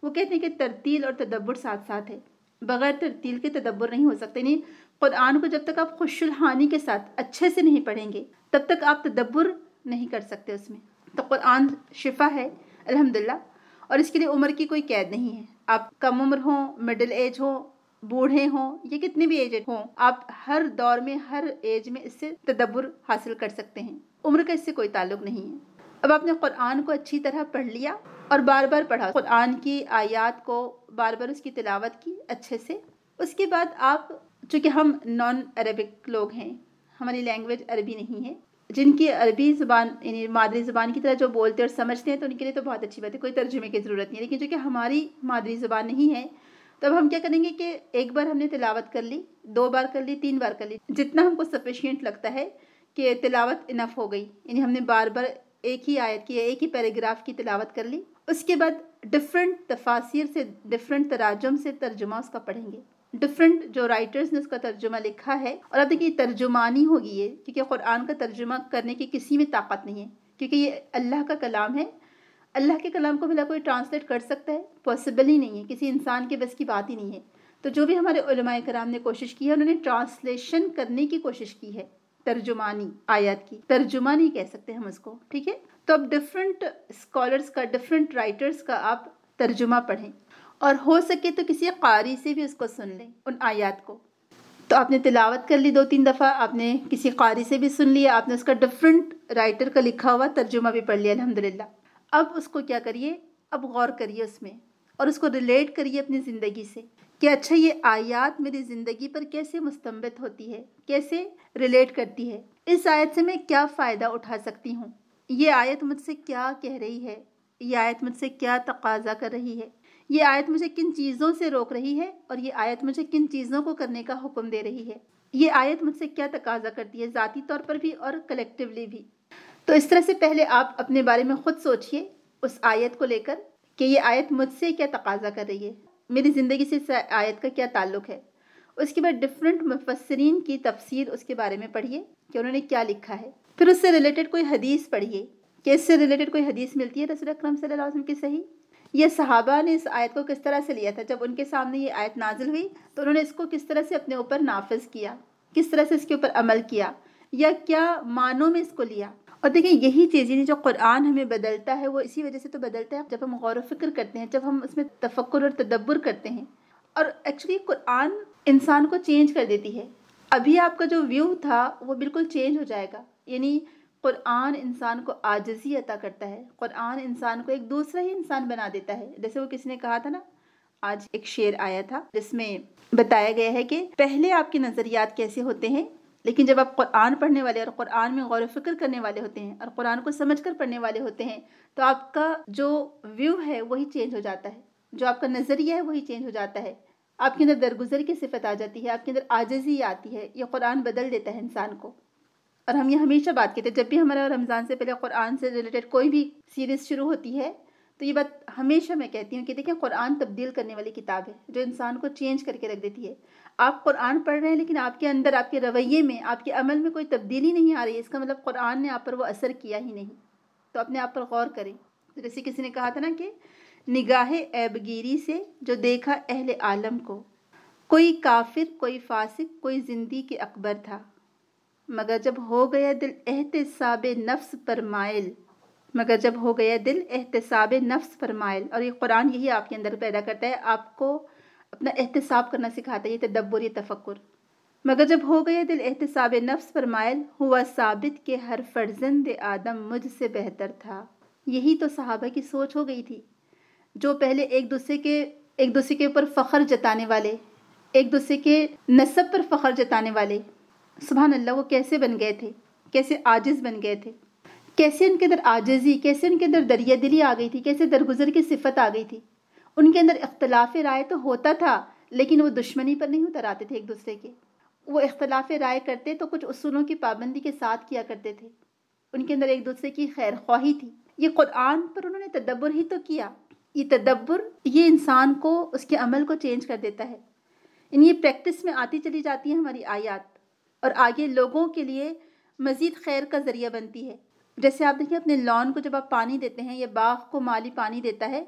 Speaker 1: وہ کہتے ہیں کہ ترتیل اور تدبر ساتھ ساتھ ہے، بغیر ترتیل کے تدبر نہیں ہو سکتے. یعنی قرآن کو جب تک آپ خوش الحانی کے ساتھ اچھے سے نہیں پڑھیں گے تب تک آپ تدبر نہیں کر سکتے اس میں. تو قرآن شفا ہے الحمدللہ، اور اس کے لیے عمر کی کوئی قید نہیں ہے. آپ کم عمر ہوں، مڈل ایج ہو، بوڑھے ہوں، یہ کتنے بھی ایج ہوں، آپ ہر دور میں ہر ایج میں اس سے تدبر حاصل کر سکتے ہیں. عمر کا اس سے کوئی تعلق نہیں ہے. اب آپ نے قرآن کو اچھی طرح پڑھ لیا اور بار بار پڑھا، قرآن کی آیات کو بار بار اس کی تلاوت کی اچھے سے. اس کے بعد آپ، چونکہ ہم نان عربک لوگ ہیں، ہماری لینگویج عربی نہیں ہے، جن کی عربی زبان یعنی مادری زبان کی طرح جو بولتے اور سمجھتے ہیں تو ان کے لیے تو بہت اچھی بات ہے، کوئی ترجمے کی ضرورت نہیں ہے. لیکن چونکہ ہماری مادری زبان نہیں ہے تو اب ہم کیا کریں گے کہ ایک بار ہم نے تلاوت کر لی، دو بار کر لی، تین بار کر لی، جتنا ہم کو سفیشینٹ لگتا ہے کہ تلاوت انف ہو گئی. یعنی ہم نے بار بار ایک ہی آیت کی، ایک ہی پیراگراف کی تلاوت کر لی. اس کے بعد ڈفرینٹ تفاسیر سے، ڈفرینٹ تراجم سے ترجمہ اس کا پڑھیں گے، ڈفرینٹ جو رائٹرز نے اس کا ترجمہ لکھا ہے. اور اب دیکھیے ترجمانی ہوگی یہ، کیونکہ قرآن کا ترجمہ کرنے کی کسی میں طاقت نہیں ہے، کیونکہ یہ اللہ کا کلام ہے. اللہ کے کلام کو بھلا کوئی ٹرانسلیٹ کر سکتا ہے؟ پاسبل ہی نہیں ہے، کسی انسان کے بس کی بات ہی نہیں ہے. تو جو بھی ہمارے علماء کرام نے کوشش کی ہے، انہوں نے ٹرانسلیشن کرنے کی کوشش کی ہے، ترجمانی آیات کی، ترجمہ نہیں کہہ سکتے ہم اس کو، ٹھیک ہے. تو اب ڈفرینٹ اسکالرس کا، ڈفرینٹ رائٹرز کا آپ ترجمہ پڑھیں، اور ہو سکے تو کسی قاری سے بھی اس کو سن لیں ان آیات کو. تو آپ نے تلاوت کر لی دو تین دفعہ، آپ نے کسی قاری سے بھی سن لیا، آپ نے اس کا ڈفرینٹ رائٹر کا لکھا ہوا ترجمہ بھی پڑھ لیا الحمدللہ. اب اس کو کیا کریے، اب غور کریے اس میں اور اس کو ریلیٹ کریے اپنی زندگی سے کہ اچھا یہ آیات میری زندگی پر کیسے مستنبت ہوتی ہے، کیسے ریلیٹ کرتی ہے، اس آیت سے میں کیا فائدہ اٹھا سکتی ہوں، یہ آیت مجھ سے کیا کہہ رہی ہے، یہ آیت مجھ سے کیا تقاضا کر رہی ہے، یہ آیت مجھے کن چیزوں سے روک رہی ہے اور یہ آیت مجھے کن چیزوں کو کرنے کا حکم دے رہی ہے، یہ آیت مجھ سے کیا تقاضا کرتی ہے ذاتی طور پر بھی اور کلیکٹیولی بھی. تو اس طرح سے پہلے آپ اپنے بارے میں خود سوچئے اس آیت کو لے کر کہ یہ آیت مجھ سے کیا تقاضا کر رہی ہے، میری زندگی سے اس آیت کا کیا تعلق ہے. اس کے بعد ڈفرینٹ مفسرین کی تفسیر اس کے بارے میں پڑھیے کہ انہوں نے کیا لکھا ہے. پھر اس سے ریلیٹڈ کوئی حدیث پڑھیے کہ اس سے ریلیٹڈ کوئی حدیث ملتی ہے رسول اکرم صلی اللہ علیہ وسلم کی صحیح. یہ صحابہ نے اس آیت کو کس طرح سے لیا تھا، جب ان کے سامنے یہ آیت نازل ہوئی تو انہوں نے اس کو کس طرح سے اپنے اوپر نافذ کیا، کس طرح سے اس کے اوپر عمل کیا، یا کیا معنوں میں اس کو لیا. اور دیکھیں یہی چیز یعنی جو قرآن ہمیں بدلتا ہے وہ اسی وجہ سے تو بدلتا ہے جب ہم غور و فکر کرتے ہیں، جب ہم اس میں تفکر اور تدبر کرتے ہیں. اور ایکچولی قرآن انسان کو چینج کر دیتی ہے. ابھی آپ کا جو ویو تھا وہ بالکل چینج ہو جائے گا. یعنی قرآن انسان کو عاجزی عطا کرتا ہے، قرآن انسان کو ایک دوسرا ہی انسان بنا دیتا ہے. جیسے وہ کسی نے کہا تھا نا، آج ایک شعر آیا تھا جس میں بتایا گیا ہے کہ پہلے آپ کے نظریات کیسے ہوتے ہیں، لیکن جب آپ قرآن پڑھنے والے اور قرآن میں غور و فکر کرنے والے ہوتے ہیں اور قرآن کو سمجھ کر پڑھنے والے ہوتے ہیں تو آپ کا جو ویو ہے وہی چینج ہو جاتا ہے، جو آپ کا نظریہ ہے وہی چینج ہو جاتا ہے. آپ کے اندر درگزر کی صفت آ جاتی ہے، آپ کے اندر عاجزی آتی ہے. یہ قرآن بدل دیتا ہے انسان کو. اور ہم یہ ہمیشہ بات کہتے ہیں، جب بھی ہمارا رمضان سے پہلے قرآن سے ریلیٹڈ کوئی بھی سیریز شروع ہوتی ہے تو یہ بات ہمیشہ میں کہتی ہوں کہ دیکھیں قرآن تبدیل کرنے والی کتاب ہے جو انسان کو چینج کر کے رکھ دیتی ہے. آپ قرآن پڑھ رہے ہیں لیکن آپ کے اندر، آپ کے رویے میں، آپ کے عمل میں کوئی تبدیلی نہیں آ رہی ہے، اس کا مطلب قرآن نے آپ پر وہ اثر کیا ہی نہیں. تو اپنے آپ پر غور کریں. جیسے کسی نے کہا تھا نا کہ نگاہ عیبگیری سے جو دیکھا اہل عالم کو، کوئی کافر، کوئی فاسق، کوئی زندی کے اکبر تھا، مگر جب ہو گیا دل احتساب نفس پر مائل، مگر جب ہو گیا دل احتساب نفس پر مائل. اور یہ قرآن یہی آپ کے اندر پیدا کرتا ہے، آپ کو اپنا احتساب کرنا سکھاتا ہے، یہ تدبر، یہ تفکر. مگر جب ہو گیا دل احتساب نفس پر مائل، ہوا ثابت کہ ہر فرزند آدم مجھ سے بہتر تھا. یہی تو صحابہ کی سوچ ہو گئی تھی، جو پہلے ایک دوسرے کے ایک دوسرے کے اوپر فخر جتانے والے، ایک دوسرے کے نسب پر فخر جتانے والے، سبحان اللہ، وہ کیسے بن گئے تھے، کیسے عاجز بن گئے تھے، کیسے ان کے اندر عاجزی، کیسے ان کے اندر دریا دلی آ گئی تھی، کیسے درگزر کی صفت آ گئی تھی. ان کے اندر اختلاف رائے تو ہوتا تھا لیکن وہ دشمنی پر نہیں اتر آتے تھے ایک دوسرے کے. وہ اختلاف رائے کرتے تو کچھ اصولوں کی پابندی کے ساتھ کیا کرتے تھے. ان کے اندر ایک دوسرے کی خیر خواہی تھی. یہ قرآن پر انہوں نے تدبر ہی تو کیا. یہ تدبر یہ انسان کو، اس کے عمل کو چینج کر دیتا ہے. یعنی یہ پریکٹس میں آتی چلی جاتی ہے ہماری آیات اور آگے لوگوں کے لیے مزید خیر کا ذریعہ بنتی ہے. جیسے آپ دیکھیں اپنے لان کو جب آپ پانی دیتے ہیں یا باغ کو مالی پانی دیتا ہے،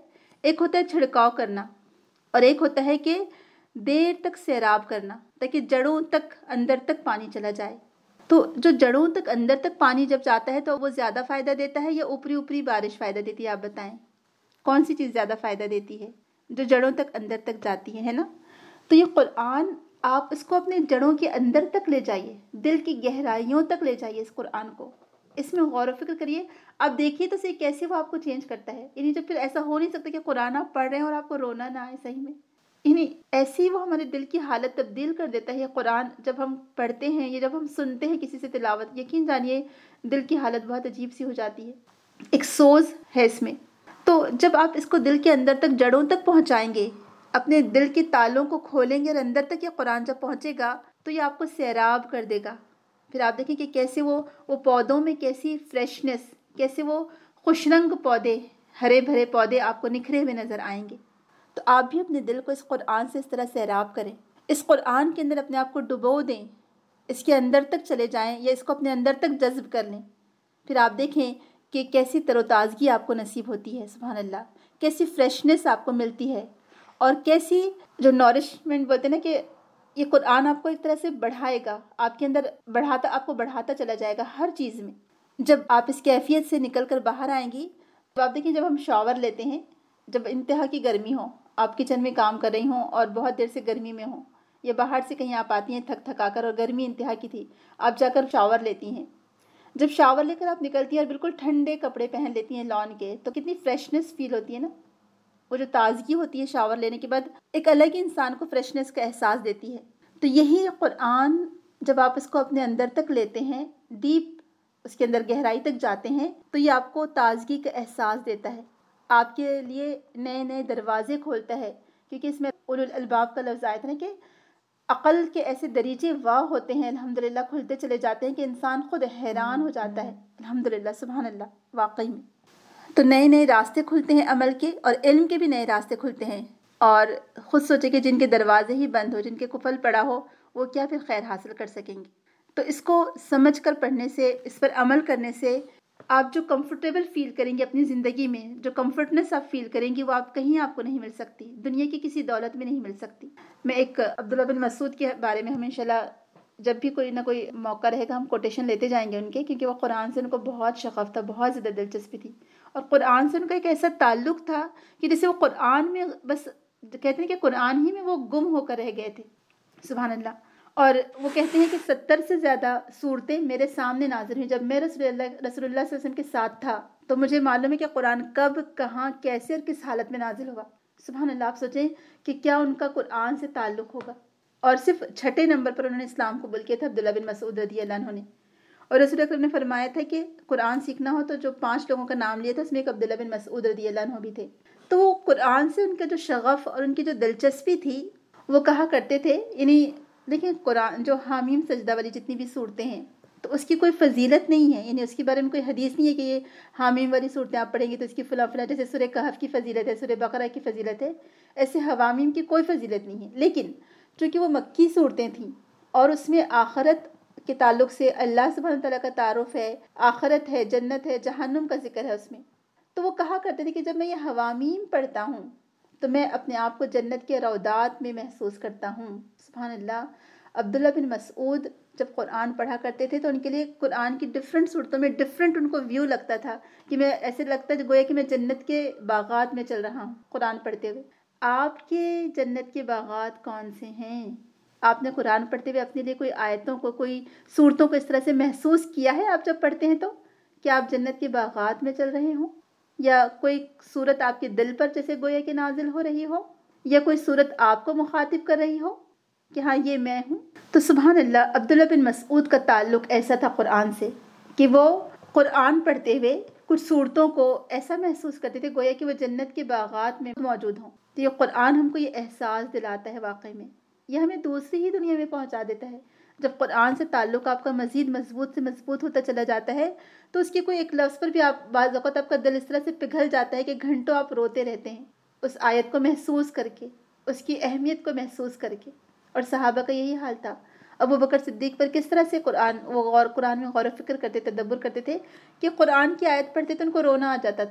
Speaker 1: ایک ہوتا ہے چھڑکاؤ کرنا اور ایک ہوتا ہے کہ دیر تک سیراب کرنا تاکہ جڑوں تک اندر تک پانی چلا جائے. تو جو جڑوں تک اندر تک پانی جب جاتا ہے تو وہ زیادہ فائدہ دیتا ہے یا اوپری اوپری بارش فائدہ دیتی ہے؟ آپ بتائیں کون سی چیز زیادہ فائدہ دیتی ہے؟ جو جڑوں تک اندر تک جاتی ہے ہے نا. تو یہ قرآن آپ اس کو اپنے جڑوں کے اندر تک لے جائیے, دل کی گہرائیوں تک لے جائیے اس قرآن کو, اس میں غور و فکر کریے. آپ دیکھیے تو صحیح کیسے وہ آپ کو چینج کرتا ہے. یعنی جب پھر ایسا ہو نہیں سکتا کہ قرآن آپ پڑھ رہے ہیں اور آپ کو رونا نہ آئے صحیح میں. یعنی ایسی وہ ہمارے دل کی حالت تبدیل کر دیتا ہے یہ قرآن جب ہم پڑھتے ہیں یا جب ہم سنتے ہیں کسی سے تلاوت. یقین جانیے دل کی حالت بہت عجیب سی ہو جاتی ہے, ایک سوز ہے اس میں. تو جب آپ اس کو دل کے اندر تک جڑوں تک پہنچائیں گے, اپنے دل کے تالوں کو کھولیں گے اور اندر تک یہ قرآن جب پہنچے گا تو یہ آپ کو سیراب کر دے گا. پھر آپ دیکھیں کہ کیسے وہ وہ پودوں میں کیسی فریشنس, کیسے وہ خوش رنگ پودے, ہرے بھرے پودے آپ کو نکھرے ہوئے نظر آئیں گے. تو آپ بھی اپنے دل کو اس قرآن سے اس طرح سیراب کریں, اس قرآن کے اندر اپنے آپ کو ڈبو دیں, اس کے اندر تک چلے جائیں یا اس کو اپنے اندر تک جذب کر لیں. پھر آپ دیکھیں کہ کیسی تر و تازگی آپ کو نصیب ہوتی ہے. سبحان اللہ, کیسی فریشنس آپ کو ملتی ہے اور کیسی جو نورشمنٹ بولتے ہیں نا کہ یہ قرآن آپ کو ایک طرح سے بڑھائے گا, آپ کے اندر بڑھاتا آپ کو بڑھاتا چلا جائے گا ہر چیز میں. جب آپ اس کیفیت سے نکل کر باہر آئیں گی, تو آپ دیکھیں جب ہم شاور لیتے ہیں, جب انتہا کی گرمی ہو, آپ کچن میں کام کر رہی ہوں اور بہت دیر سے گرمی میں ہوں, یا باہر سے کہیں آپ آتی ہیں تھک تھکا کر اور گرمی انتہا کی تھی, آپ جا کر شاور لیتی ہیں. جب شاور لے کر آپ نکلتی ہیں اور بالکل ٹھنڈے کپڑے پہن لیتی ہیں لان کے, تو کتنی فریشنس فیل ہوتی ہے نا. وہ جو تازگی ہوتی ہے شاور لینے کے بعد ایک الگ ہی انسان کو فریشنس کا احساس دیتی ہے. تو یہی قرآن جب آپ اس کو اپنے اندر تک لیتے ہیں, ڈیپ اس کے اندر گہرائی تک جاتے ہیں, تو یہ آپ کو تازگی کا احساس دیتا ہے, آپ کے لیے نئے نئے دروازے کھولتا ہے. کیونکہ اس میں اولو الالباب کا لفظ آیا تھا نا کہ عقل کے ایسے دریچے واہ ہوتے ہیں الحمدللہ, کھلتے چلے جاتے ہیں کہ انسان خود حیران ہو جاتا ہے. الحمدللہ, سبحان اللہ, واقعی میں. تو نئے نئے راستے کھلتے ہیں عمل کے, اور علم کے بھی نئے راستے کھلتے ہیں. اور خود سوچے کہ جن کے دروازے ہی بند ہو, جن کے قفل پڑا ہو, وہ کیا پھر خیر حاصل کر سکیں گے. تو اس کو سمجھ کر پڑھنے سے, اس پر عمل کرنے سے آپ جو کمفرٹیبل فیل کریں گے اپنی زندگی میں, جو کمفرٹنس آپ فیل کریں گی, وہ آپ کہیں آپ کو نہیں مل سکتی, دنیا کی کسی دولت میں نہیں مل سکتی. میں ایک عبداللہ بن مسعود کے بارے میں ہم انشاءاللہ جب بھی کوئی نہ کوئی موقع رہے گا ہم کوٹیشن لیتے جائیں گے ان کے, کیونکہ وہ قرآن سے ان کو بہت شغف تھا, بہت زیادہ دلچسپی تھی, اور قرآن سے ان کا ایک ایسا تعلق تھا کہ جیسے وہ قرآن میں بس کہتے ہیں کہ قرآن ہی میں وہ گم ہو کر رہ گئے تھے. سبحان اللہ. اور وہ کہتے ہیں کہ ستر سے زیادہ صورتیں میرے سامنے نازل ہوئیں جب میں رسول اللہ رسول اللہ صلی اللہ علیہ وسلم کے ساتھ تھا. تو مجھے معلوم ہے کہ قرآن کب, کہاں, کیسے اور کس حالت میں نازل ہوا. سبحان اللہ. آپ سوچیں کہ کیا ان کا قرآن سے تعلق ہوگا. اور صرف چھٹے نمبر پر انہوں نے اسلام قبول کیا تھا عبداللہ بن مسعود رضی اللہ عنہ نے. اور رسول اکرم نے فرمایا تھا کہ قرآن سیکھنا ہو تو جو پانچ لوگوں کا نام لیا تھا اس میں ایک عبداللہ بن مسعود رضی اللہ عنہ بھی تھے. تو وہ قرآن سے ان کا جو شغف اور ان کی جو دلچسپی تھی وہ کہا کرتے تھے, یعنی دیکھیں قرآن جو حامیم سجدہ والی جتنی بھی صورتیں ہیں تو اس کی کوئی فضیلت نہیں ہے, یعنی اس کے بارے میں کوئی حدیث نہیں ہے کہ یہ حامیم والی صورتیں آپ پڑھیں گے تو اس کی فلاں فلاں, جیسے سورہ کہف کی فضیلت ہے, سورہ بقرہ کی فضیلت ہے, ایسے حوامیم کی کوئی فضیلت نہیں ہے. لیکن چونکہ وہ مکی صورتیں تھیں اور اس میں آخرت کے تعلق سے اللہ سبحانہ تعالیٰ کا تعارف ہے, آخرت ہے, جنت ہے, جہنم کا ذکر ہے اس میں, تو وہ کہا کرتے تھے کہ جب میں یہ حوامیم پڑھتا ہوں تو میں اپنے آپ کو جنت کے روضات میں محسوس کرتا ہوں. سبحان اللہ. عبداللہ بن مسعود جب قرآن پڑھا کرتے تھے تو ان کے لیے قرآن کی ڈفرینٹ صورتوں میں ڈفرینٹ ان کو ویو لگتا تھا کہ میں ایسے لگتا ہے گویا کہ میں جنت کے باغات میں چل رہا ہوں قرآن پڑھتے ہوئے. آپ کے جنت کے باغات کون سے ہیں؟ آپ نے قرآن پڑھتے ہوئے اپنے لیے کوئی آیتوں کو, کوئی صورتوں کو اس طرح سے محسوس کیا ہے آپ جب پڑھتے ہیں تو کہ آپ جنت کے باغات میں چل رہے ہوں, یا کوئی صورت آپ کے دل پر جیسے گویا کہ نازل ہو رہی ہو, یا کوئی صورت آپ کو مخاطب کر رہی ہو کہ ہاں یہ میں ہوں. تو سبحان اللہ, عبداللہ بن مسعود کا تعلق ایسا تھا قرآن سے کہ وہ قرآن پڑھتے ہوئے کچھ صورتوں کو ایسا محسوس کرتے تھے گویا کہ وہ جنت کے باغات میں موجود ہوں. تو یہ قرآن ہم کو یہ احساس دلاتا ہے واقعی میں, یہ ہمیں دوسری ہی دنیا میں پہنچا دیتا ہے. جب قرآن سے تعلق آپ کا مزید مضبوط سے مضبوط ہوتا چلا جاتا ہے تو اس کے کوئی ایک لفظ پر بھی آپ بعض اوقات آپ کا دل اس طرح سے پگھل جاتا ہے کہ گھنٹوں آپ روتے رہتے ہیں اس آیت کو محسوس کر کے, اس کی اہمیت کو محسوس کر کے. اور صحابہ کا یہی حال تھا. ابو بکر صدیق پر کس طرح سے قرآن وہ غور قرآن میں غور و فکر کرتے, تدبر کرتے تھے کہ قرآن کی آیت پڑھتے تو ان کو رونا آ جاتا تھا.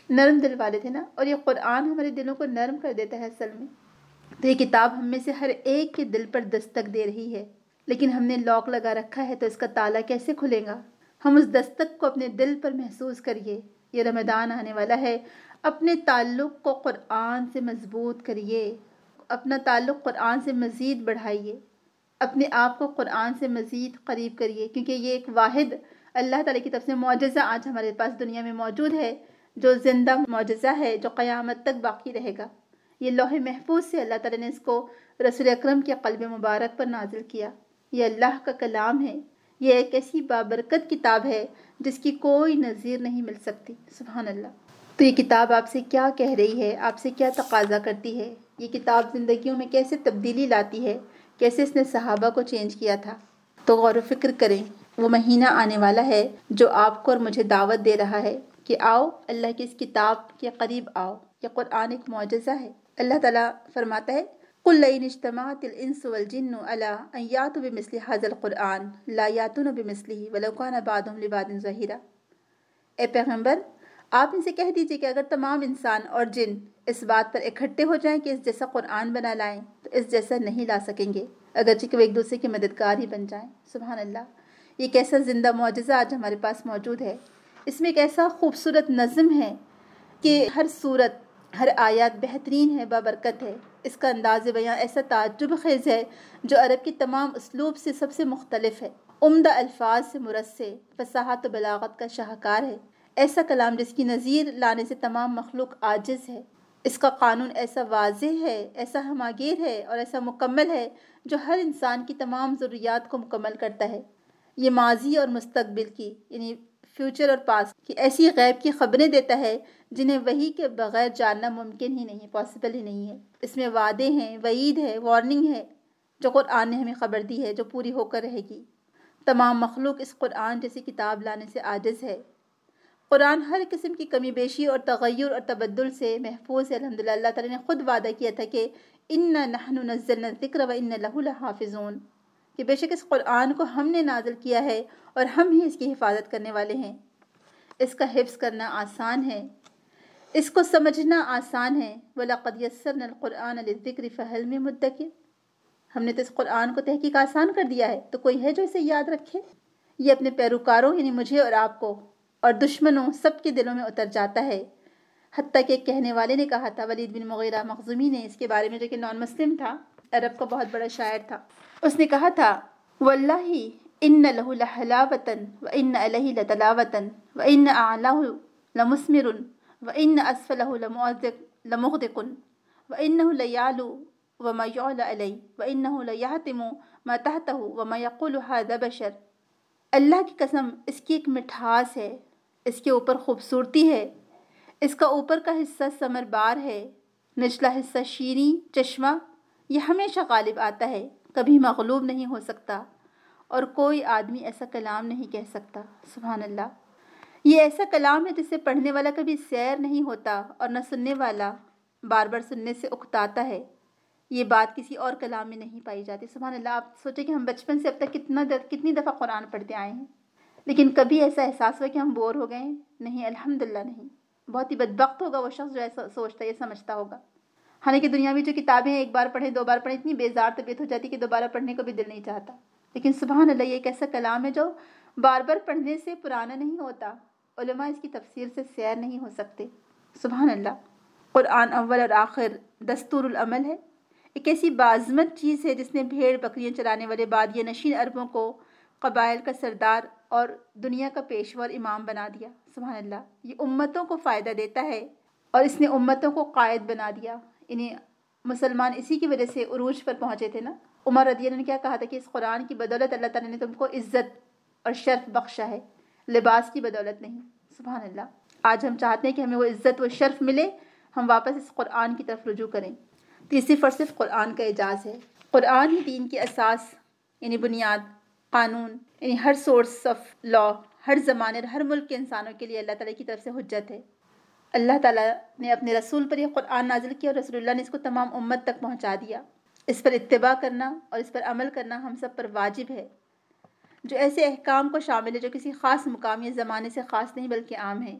Speaker 1: نرم دل والے تھے نا، اور یہ قرآن ہمارے دلوں کو نرم کر دیتا ہے اصل میں۔ تو یہ کتاب ہم میں سے ہر ایک کے دل پر دستک دے رہی ہے، لیکن ہم نے لاک لگا رکھا ہے، تو اس کا تالا کیسے کھلے گا؟ ہم اس دستک کو اپنے دل پر محسوس کریے۔ یہ رمضان آنے والا ہے، اپنے تعلق کو قرآن سے مضبوط کریے، اپنا تعلق قرآن سے مزید بڑھائیے، اپنے آپ کو قرآن سے مزید قریب کریے، کیونکہ یہ ایک واحد اللہ تعالیٰ کی طرف سے معجزہ آج ہمارے پاس دنیا میں موجود ہے، جو زندہ معجزہ ہے، جو قیامت تک باقی رہے گا۔ یہ لوح محفوظ سے اللہ تعالیٰ نے اس کو رسول اکرم کے قلب مبارک پر نازل کیا۔ یہ اللہ کا کلام ہے، یہ ایک ایسی بابرکت کتاب ہے جس کی کوئی نظیر نہیں مل سکتی۔ سبحان اللہ۔ تو یہ کتاب آپ سے کیا کہہ رہی ہے، آپ سے کیا تقاضا کرتی ہے؟ یہ کتاب زندگیوں میں کیسے تبدیلی لاتی ہے، کیسے اس نے صحابہ کو چینج کیا تھا؟ تو غور و فکر کریں۔ وہ مہینہ آنے والا ہے جو آپ کو اور مجھے دعوت دے رہا ہے کہ آؤ اللہ کی اس کتاب کے قریب آؤ۔ یہ قرآن ایک معجزہ ہے۔ اللہ تعالیٰ فرماتا ہے قُلْ لَئِنِ اجْتَمَعَتِ الْإِنسُ وَالْجِنُّ عَلَىٰ أَن يَأْتُوا بِمِثْلِ هَٰذَا الْقُرْآنِ لَا يَأْتُونَ بِمِثْلِهِ وَلَوْ كَانَ بَعْضُهُمْ لِبَعْضٍ ظَهِيرًا۔ اے پیغمبر، آپ ان سے کہہ دیجئے کہ اگر تمام انسان اور جن اس بات پر اکٹھے ہو جائیں کہ اس جیسا قرآن بنا لائیں تو اس جیسا نہیں لا سکیں گے، اگرچہ کہ وہ ایک دوسرے کے مددگار ہی بن جائیں۔ سبحان اللہ۔ یہ کیسا زندہ معجزہ آج ہمارے پاس موجود ہے۔ اس میں ایک ایسا خوبصورت نظم ہے کہ ہر صورت، ہر آیات بہترین ہے، بابرکت ہے۔ اس کا انداز بیاں ایسا تعجب خیز ہے جو عرب کی تمام اسلوب سے سب سے مختلف ہے، عمدہ الفاظ سے مرصع، فصاحت و بلاغت کا شاہکار ہے۔ ایسا کلام جس کی نظیر لانے سے تمام مخلوق عاجز ہے۔ اس کا قانون ایسا واضح ہے، ایسا ہماگیر ہے اور ایسا مکمل ہے جو ہر انسان کی تمام ضروریات کو مکمل کرتا ہے۔ یہ ماضی اور مستقبل کی، یعنی فیوچر اور پاسٹ کی ایسی غیب کی خبریں دیتا ہے جنہیں وحی کے بغیر جاننا ممکن ہی نہیں، پاسبل ہی نہیں ہے۔ اس میں وعدے ہیں، وعید ہے، وارننگ ہے جو قرآن نے ہمیں خبر دی ہے، جو پوری ہو کر رہے گی۔ تمام مخلوق اس قرآن جیسی کتاب لانے سے عاجز ہے۔ قرآن ہر قسم کی کمی بیشی اور تغیر اور تبدل سے محفوظ ہے۔ الحمدللہ اللہ تعالیٰ نے خود وعدہ کیا تھا کہ اِنَّا نَحْنُ نَزَّلْنَا الذِّكْرَ وَإِنَّ لَهُ لَحَافِظُونَ، کہ بے شک اس قرآن کو ہم نے نازل کیا ہے اور ہم ہی اس کی حفاظت کرنے والے ہیں۔ اس کا حفظ کرنا آسان ہے، اس کو سمجھنا آسان ہے۔ وَلَقَدْ يَسَّرْنَا الْقُرْآنَ لِلذِّكْرِ فَهَلْ مِن مُدَّكِرٍ، ہم نے تو اس قرآن کو تحقیق آسان کر دیا ہے، تو کوئی ہے جو اسے یاد رکھے؟ یہ اپنے پیروکاروں یعنی مجھے اور آپ کو اور دشمنوں سب کے دلوں میں اتر جاتا ہے۔ حتیٰ کہ ایک کہنے والے نے کہا تھا، ولید بن مغیرہ مخزومی نے اس کے بارے میں، جو کہ نان مسلم تھا، عرب کا بہت بڑا شاعر تھا، اس نے کہا تھا واللہ ان لہ لحلاوۃ وان علیہ لتلاوۃ وان اعلاہ لمثمر وان اسفلہ لمغدق وانہ لیعلو وما یعلی علیہ وانہ لیحتم ما تحتہ وما یقول ھذا بشر۔ اللہ کی قسم، اس کی ایک مٹھاس ہے، اس کے اوپر خوبصورتی ہے، اس کا اوپر کا حصہ ثمر بار ہے، نچلا حصہ شیریں چشمہ، یہ ہمیشہ غالب آتا ہے، کبھی مغلوب نہیں ہو سکتا، اور کوئی آدمی ایسا کلام نہیں کہہ سکتا۔ سبحان اللہ۔ یہ ایسا کلام ہے جسے پڑھنے والا کبھی سیر نہیں ہوتا اور نہ سننے والا بار بار سننے سے اکتاتا ہے۔ یہ بات کسی اور کلام میں نہیں پائی جاتی۔ سبحان اللہ۔ آپ سوچیں کہ ہم بچپن سے اب تک کتنا کتنی دفعہ قرآن پڑھتے آئے ہیں، لیکن کبھی ایسا احساس ہوا کہ ہم بور ہو گئے ہیں؟ نہیں، الحمدللہ نہیں۔ بہت ہی بدبخت ہوگا وہ شخص جو ایسا سوچتا ہے، یہ سمجھتا ہوگا۔ حالانکہ دنیا میں جو کتابیں ایک بار پڑھیں، دو بار پڑھیں، اتنی بیزار طبیعت ہو جاتی کہ دوبارہ پڑھنے کو بھی دل نہیں چاہتا، لیکن سبحان اللہ یہ ایک ایسا کلام ہے جو بار بار پڑھنے سے پرانا نہیں ہوتا، علماء اس کی تفسیر سے سیر نہیں ہو سکتے۔ سبحان اللہ۔ قرآن اول اور آخر دستور العمل ہے، ایک ایسی باعظمت چیز ہے جس نے بھیڑ بکریاں چرانے والے بادیہ نشین عربوں کو قبائل کا سردار اور دنیا کا پیشوا اور امام بنا دیا۔ سبحان اللہ۔ یہ امتوں کو فائدہ دیتا ہے اور اس نے امتوں کو قائد بنا دیا۔ انہیں مسلمان اسی کی وجہ سے عروج پر پہنچے تھے نا۔ عمر رضی اللہ عنہ نے کیا کہا تھا کہ اس قرآن کی بدولت اللہ تعالیٰ نے تم کو عزت اور شرف بخشا ہے، لباس کی بدولت نہیں۔ سبحان اللہ۔ آج ہم چاہتے ہیں کہ ہمیں وہ عزت و شرف ملے، ہم واپس اس قرآن کی طرف رجوع کریں۔ تو یہ صرف اور صرف قرآن کا اعجاز ہے۔ قرآن ہی دین کی اساس یعنی بنیاد، قانون، یعنی ہر سورس آف لا، ہر زمانے اور ہر ملک کے انسانوں کے لیے اللہ تعالیٰ کی طرف سے حجت ہے۔ اللہ تعالیٰ نے اپنے رسول پر یہ قرآن نازل کیا اور رسول اللہ نے اس کو تمام امت تک پہنچا دیا۔ اس پر اتباع کرنا اور اس پر عمل کرنا ہم سب پر واجب ہے، جو ایسے احکام کو شامل ہے جو کسی خاص مقام یا زمانے سے خاص نہیں بلکہ عام ہے۔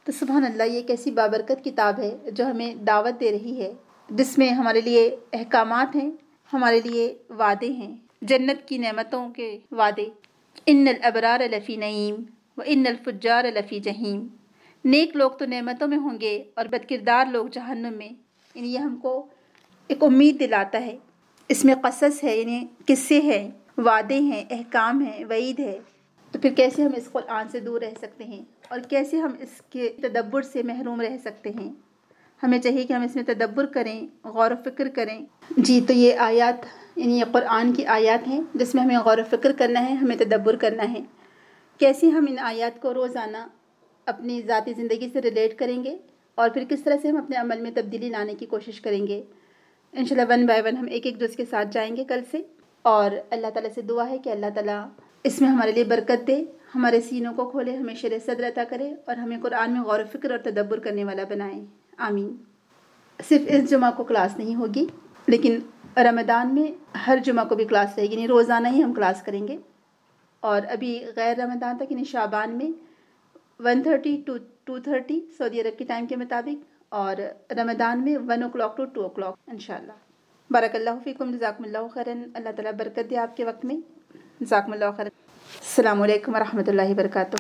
Speaker 1: تو سبحان اللہ، یہ کیسی بابرکت کتاب ہے جو ہمیں دعوت دے رہی ہے، جس میں ہمارے لیے احکامات ہیں، ہمارے لیے وعدے ہیں، جنت کی نعمتوں کے وعدے۔ ان الابرار لفی نعیم و ان الفجار لفی جہیم۔ نیک لوگ تو نعمتوں میں ہوں گے اور بدکردار لوگ جہنم میں۔ یعنی یہ ہم کو ایک امید دلاتا ہے۔ اس میں قصص ہے، یعنی قصے ہیں، وعدے ہیں، احکام ہیں، وعید ہے۔ تو پھر کیسے ہم اس قرآن سے دور رہ سکتے ہیں اور کیسے ہم اس کے تدبر سے محروم رہ سکتے ہیں؟ ہمیں چاہیے کہ ہم اس میں تدبر کریں، غور و فکر کریں۔ جی، تو یہ آیات یعنی یہ قرآن کی آیات ہیں جس میں ہمیں غور و فکر کرنا ہے، ہمیں تدبر کرنا ہے۔ کیسے ہم ان آیات کو روزانہ اپنی ذاتی زندگی سے ریلیٹ کریں گے اور پھر کس طرح سے ہم اپنے عمل میں تبدیلی لانے کی کوشش کریں گے۔ انشاءاللہ ون بائی ون ہم ایک ایک جز کے ساتھ جائیں گے کل سے، اور اللہ تعالیٰ سے دعا ہے کہ اللہ تعالیٰ اس میں ہمارے لیے برکت دے، ہمارے سینوں کو کھولے، ہمیں شرح صدر عطا کرے اور ہمیں قرآن میں غور و فکر اور تدبر کرنے والا بنائے، آمین۔ صرف اس جمعہ کو کلاس نہیں ہوگی، لیکن رمضان میں ہر جمعہ کو بھی کلاس رہے گی، یعنی روزانہ ہی ہم کلاس کریں گے۔ اور ابھی غیر رمضان تک یعنی شعبان میں one thirty two two thirty سعودی عرب کے ٹائم کے مطابق، اور رمضان میں one o'clock two two o'clock انشاءاللہ۔ بارک اللہ فیکم، جزاکم اللہ خیراً، اللہ تعالیٰ برکت دے آپ کے وقت میں، جزاکم اللہ خیراً۔ السلام علیکم ورحمۃ اللہ وبرکاتہ۔